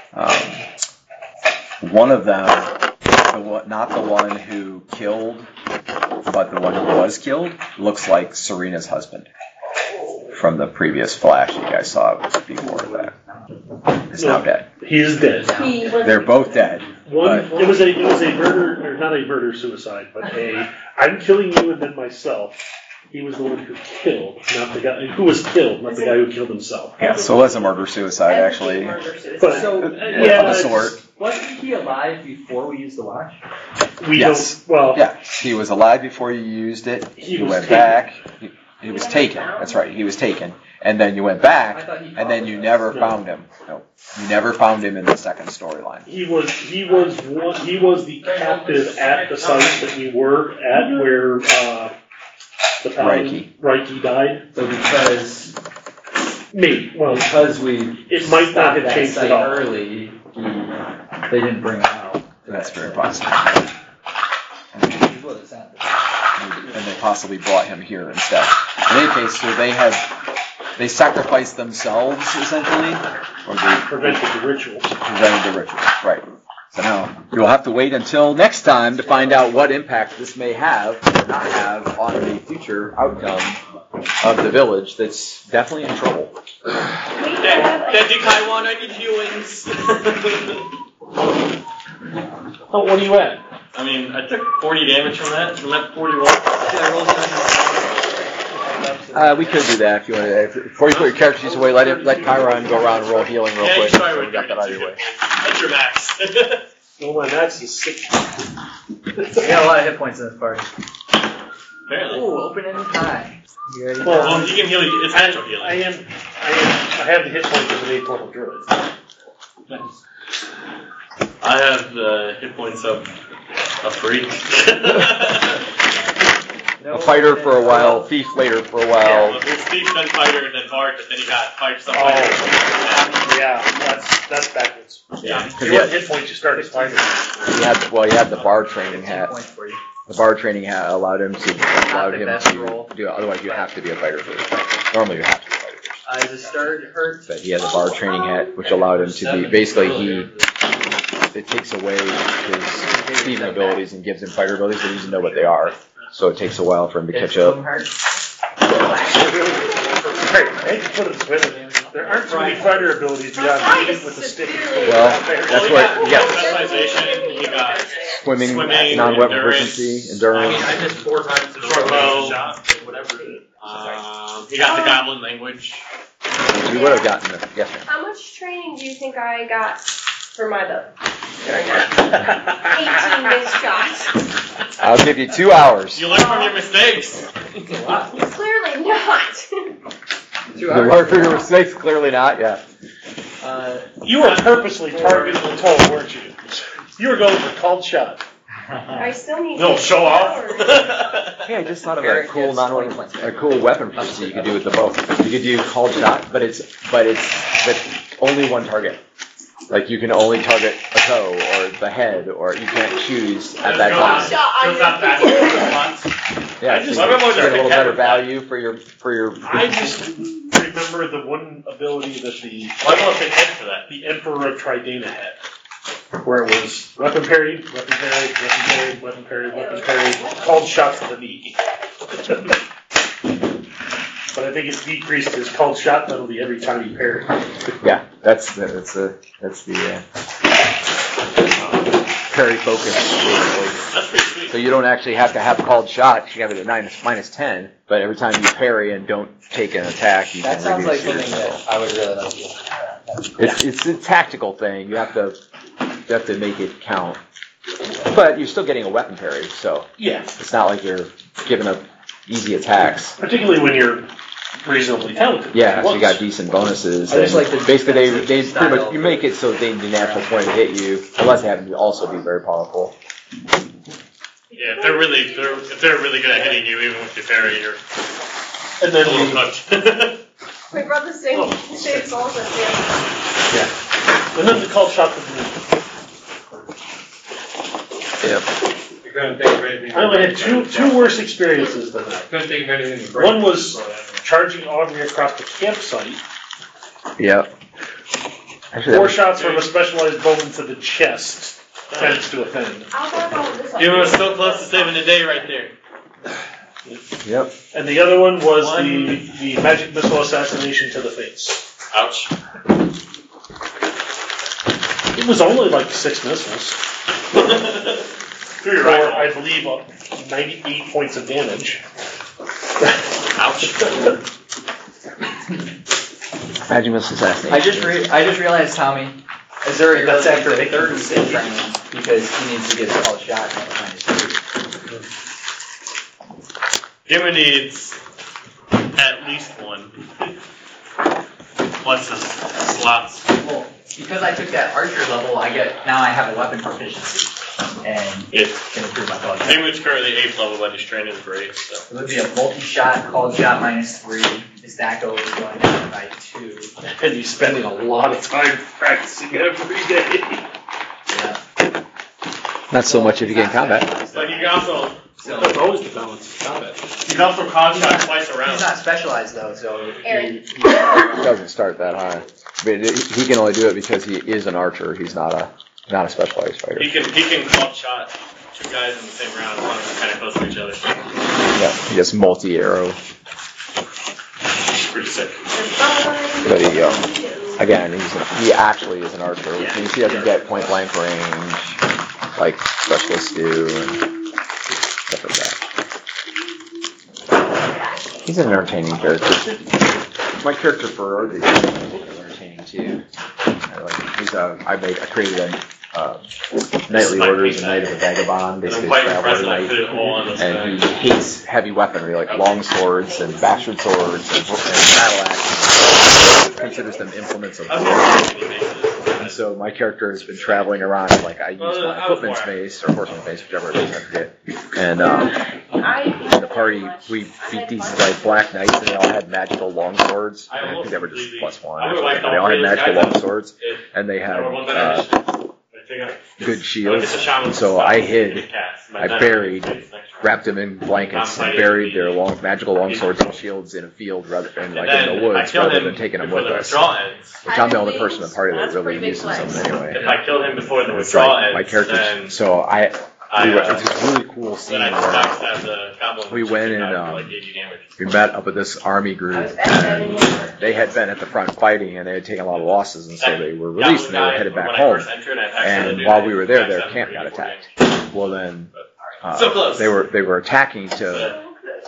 B: One of them, not the one who killed, but the one who was killed, looks like Serena's husband from the previous flash you guys saw before that. Is now dead.
F: He is dead.
B: They're both dead.
F: It was a murder, or not a murder suicide, but I'm killing you and then myself. He was the one who killed, not the guy who was killed, not the guy who killed himself.
B: Yeah, so it was a murder suicide actually.
F: But,
B: Of the sort.
E: Wasn't he alive before we used the watch?
B: Yeah, he was alive before you used it. He went back. He was taken. That's right. He was taken, and then you went back, and then you never found him. No, you never found him in the second storyline.
F: He was the captive at the site that we were at, where the paladin Reiki died.
E: So because
F: we
E: it
F: might not have changed at all.
E: Early, they didn't bring him out.
B: That's very possible. And they possibly brought him here instead. In any case, so they sacrificed themselves essentially, or they
F: prevented the ritual.
B: Right. So now you'll have to wait until next time to find out what impact this may have or not have on the future outcome of the village that's definitely in trouble.
C: Daddy Kaiwan, I need healings.
F: Oh, what are you at?
C: I mean, I took 40 damage from that. I'm at 41.
B: We could do that if you want to. Before you put your characters away, let Chiron go around and roll healing real quick.
C: Sorry,
B: we got that out of your way.
C: That's your max.
F: Well, my max is 6.
E: We got a lot of hit points in this party.
C: Apparently.
E: Ooh, open-ended tie. You ready?
C: Well, you can heal. It's natural healing.
F: I have the hit points of an 8-portal druid.
C: Nice. I have the hit points of a freak.
B: A fighter for a while, thief later for a while.
C: Yeah, it's thief, then fighter, then bard, but then you got fight some
F: Oh,
C: fighter.
F: yeah, that's backwards.
C: Yeah.
F: If you had hit points, you start as fighter.
B: You had the bard training hat.
E: Points for you.
B: The bard training hat allowed him to
E: roll.
B: do. Otherwise, you have to be a fighter first. Normally, you have to be a fighter first.
E: As it started hurt.
B: But he has a bard training hat, which allowed him to be basically it takes away his thieving abilities and gives him fighter abilities, but he doesn't know what they are. So it takes a while for him to catch up.
F: I hate to put it this way, there aren't too many fighter abilities beyond hitting with a stick.
B: Well, that's what you got.
C: Specialization, you got
B: Swimming, non-weapon proficiency,
C: I
B: endurance.
C: mean, I missed 4 times in a row. Whatever. He got the goblin language.
B: You would have gotten it. Yes, ma'am.
D: How much training do you think I got for my bow during that 18 missed shots?
B: I'll give you 2 hours.
C: You learn from your mistakes.
D: Clearly not.
B: You learn from your mistakes? Clearly not, yeah.
F: You were purposely targeting the toe, weren't you? You were going for called shot.
D: I still need
F: No, show off.
B: Hey, I just thought of a cool weapon proficiency you could do with the bow. You could do called shot, but it's only one target. Like you can only target a toe or the head, or you can't choose at that time. Yeah,
C: I just
B: so you
C: remember
B: get a little better value for your.
F: I just remember the one ability that
C: Why don't they head for that?
F: the Emperor of Tridana had, where it was weapon parry, weapon parry, weapon parry, weapon parry, weapon parry, called shot to the knee. But I think it's decreased his called shot penalty every time you parry.
B: Yeah, that's the parry focus basically.
C: That's pretty sweet.
B: So you don't actually have to have called shot. You have it at -10, but every time you parry and don't take an attack, you
E: That
B: can
E: sounds like
B: reduce
E: something
B: your.
E: that I would really like to do.
B: It's a tactical thing. You have to make it count. But you're still getting a weapon parry, so
F: Yeah.
B: it's not like you're giving up easy attacks.
F: Particularly when you're reasonably talented.
B: Yeah,
F: He
B: so you
F: was.
B: got decent bonuses.
E: I just
B: and
E: like the
B: basically they
E: defensive
B: pretty much
E: style.
B: you make it so they need a natural point to hit you, unless they happen to also be very powerful.
C: Yeah, if they're really good at hitting you, even with your fairy, you're
F: And
C: a little
F: then
C: touched.
D: We brought the same souls as you.
F: and then the call shot the blue.
B: Yep.
G: You couldn't think of anything.
F: I only had two worse experiences than that.
G: Couldn't think of anything.
F: One was charging Aubrey across the campsite.
B: Yep. Actually,
F: 4 shots from a specialized bowman to the chest tends to offend.
D: I'll talk about this one.
C: You were so close to saving the day right there.
B: Yep.
F: And the other one was the magic missile assassination to the face.
C: Ouch.
F: It was only like 6 missiles.
C: You're
F: For,
C: right.
F: I believe, 98 points of damage.
C: Ouch.
B: Magic missile assassination.
E: I just realized, Tommy, is there a
F: That's after
E: the
F: making
E: third
F: the
E: sim
F: decision.
E: training because he needs to get a called shot at
C: Gimma needs at least one. What's the slots?
E: Well, because I took that archer level, I have a weapon proficiency and
C: It.
E: can improve my called shot.
C: Penguin's currently 8th level, but his training is great, so.
E: It would be a multi-shot, called shot -3. His DACO is going down by 2.
F: And he's spending a lot of time practicing every day.
E: Yeah.
B: Not so much if you get in combat.
C: But you can also,
F: That's always the balance of combat.
C: you can also call shot twice around.
E: He's not specialized though, so
D: Aaron.
B: It doesn't start that high. But he can only do it because he is an archer. He's not a specialized fighter.
C: He can call shot 2 guys in the same round as long as they're kind of close to each other.
B: Yeah, he gets multi-arrow.
C: Pretty sick.
B: But again, he actually is an archer, which means he doesn't get point blank range like specialists do and stuff like that. He's an entertaining character. My character for RD is entertaining too. I created a Knightly Orders and Knight of the Vagabond,
C: I'm
B: basically
C: quite
B: traveler
C: impressed that I
B: knight.
C: put it all on this
B: And
C: thing.
B: he hates heavy weaponry like long swords and bastard swords and battle axes. He considers them implements of
C: I was
B: war.
C: wondering if he makes it.
B: And so my character has been traveling around, like I use my footman's mace or horseman's mace, whichever it is, I forget. And in the party, we beat these like black knights, and they all had magical long swords. And I think they were just +1 or something. They all had magical long swords, and they had good shields. So I hid, I buried, wrapped them in blankets, and buried their magical long swords and shields in a field rather than like in the woods, rather than taking them with us. Which I'm the only person in the party that really uses them anyway.
C: If I killed him before the
B: It's
C: withdrawal
B: like
C: ends,
B: my character.
C: then
B: So it's this really cool scene
C: then I
B: where
C: backstab the goblin.
B: we went
C: and
B: and,
C: like 80 damage.
B: we met up with this army group, and they had been at the front fighting, and they had taken a lot of losses, and so they were released, and they were headed back home. And while we were there, their camp got attacked. Well, then they were attacking to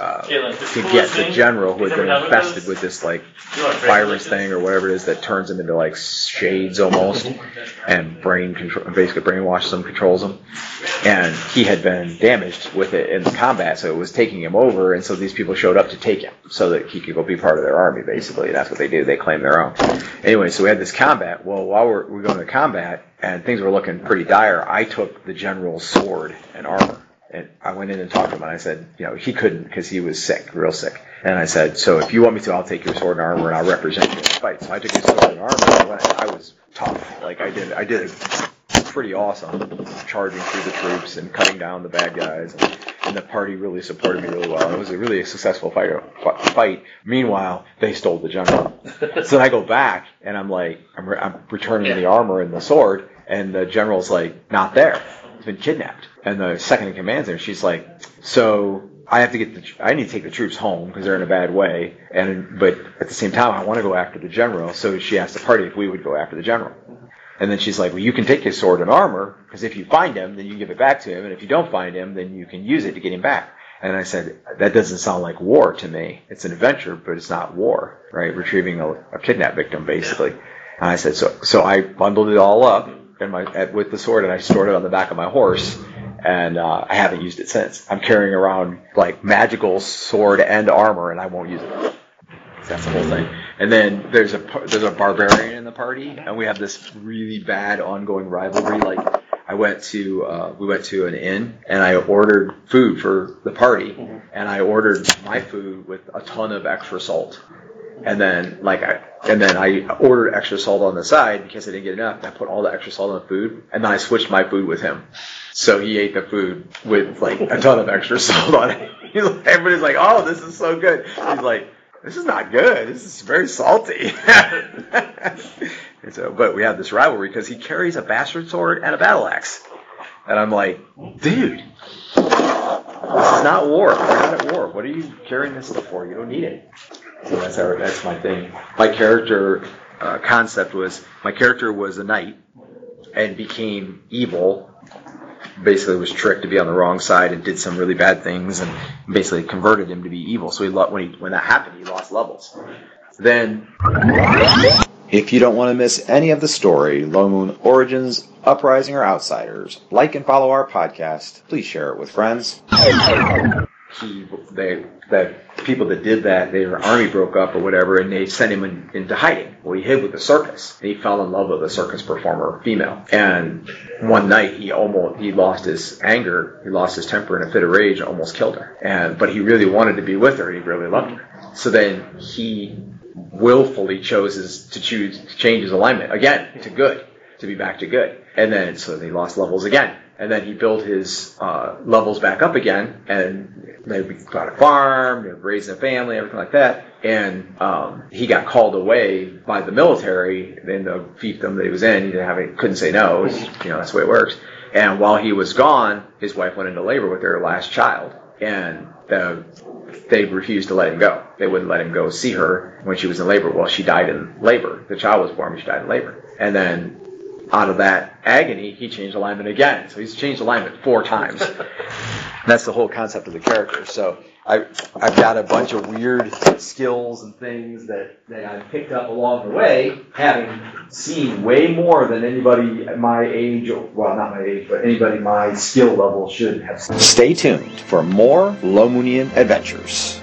B: get the general who had been infested with this like virus thing or whatever it is that turns them into like shades almost, and basically brainwashes them, controls them. And he had been damaged with it in the combat, so it was taking him over, and so these people showed up to take him so that he could go be part of their army, basically. And that's what they do. They claim their own. Anyway, so we had this combat. Well, while we're going to combat, and things were looking pretty dire, I took the general's sword and armor. And I went in and talked to him, and I said, he couldn't because he was sick, real sick. And I said, so if you want me to, I'll take your sword and armor, and I'll represent you in the fight. So I took his sword and armor, and I was tough. Like, I did pretty awesome, charging through the troops and cutting down the bad guys. And the party really supported me really well. It was a really successful fight. Meanwhile, they stole the general. So then I go back, and I'm returning the armor and the sword, and the general's like, not there. He's been kidnapped. And the second in command's there, she's like, so I need to take the troops home because they're in a bad way. But at the same time, I want to go after the general. So she asked the party if we would go after the general. And then she's like, well, you can take his sword and armor, because if you find him, then you can give it back to him. And if you don't find him, then you can use it to get him back. And I said, that doesn't sound like war to me. It's an adventure, but it's not war, right? Retrieving a kidnapped victim, basically. And I said, so I bundled it all up with the sword, and I stored it on the back of my horse. And I haven't used it since. I'm carrying around like magical sword and armor, and I won't use it. That's the whole thing. And then there's a barbarian in the party, and we have this really bad ongoing rivalry. Like we went to an inn, and I ordered food for the party, and I ordered my food with a ton of extra salt. And then I ordered extra salt on the side because I didn't get enough. And I put all the extra salt on the food, and then I switched my food with him. So he ate the food with like a ton of extra salt on it. Everybody's like, "Oh, this is so good." He's like, "This is not good. This is very salty." And so, but we have this rivalry because he carries a bastard sword and a battle axe, and I'm like, "Dude, this is not war. We're not at war. What are you carrying this stuff for? You don't need it." So that's my thing. My character concept was my character was a knight and became evil. Basically, was tricked to be on the wrong side and did some really bad things, and basically converted him to be evil. So when that happened, he lost levels. Then,
A: if you don't want to miss any of the story, Low Moon Origins, Uprising, or Outsiders, like and follow our podcast. Please share it with friends.
B: The people that did that, their army broke up or whatever, and they sent him into hiding. Well, he hid with the circus, and he fell in love with a circus performer, female. And one night, he lost his anger, he lost his temper in a fit of rage, and almost killed her. But he really wanted to be with her, he really loved her. So then he willfully chose to change his alignment again to good, to be back to good. And then so he lost levels again. And then he built his levels back up again, and they got a farm, they were raising a family, everything like that. And he got called away by the military in the fiefdom that he was in. He couldn't say no. That's the way it works. And while he was gone, his wife went into labor with their last child, and they refused to let him go. They wouldn't let him go see her when she was in labor. Well, she died in labor. The child was born, but she died in labor. And then out of that agony, he changed alignment again. So he's changed alignment 4 times. That's the whole concept of the character. So I've got a bunch of weird skills and things that I picked up along the way, having seen way more than anybody my age, well, not my age, but anybody my skill level should have seen.
A: Stay tuned for more Low Moonian adventures.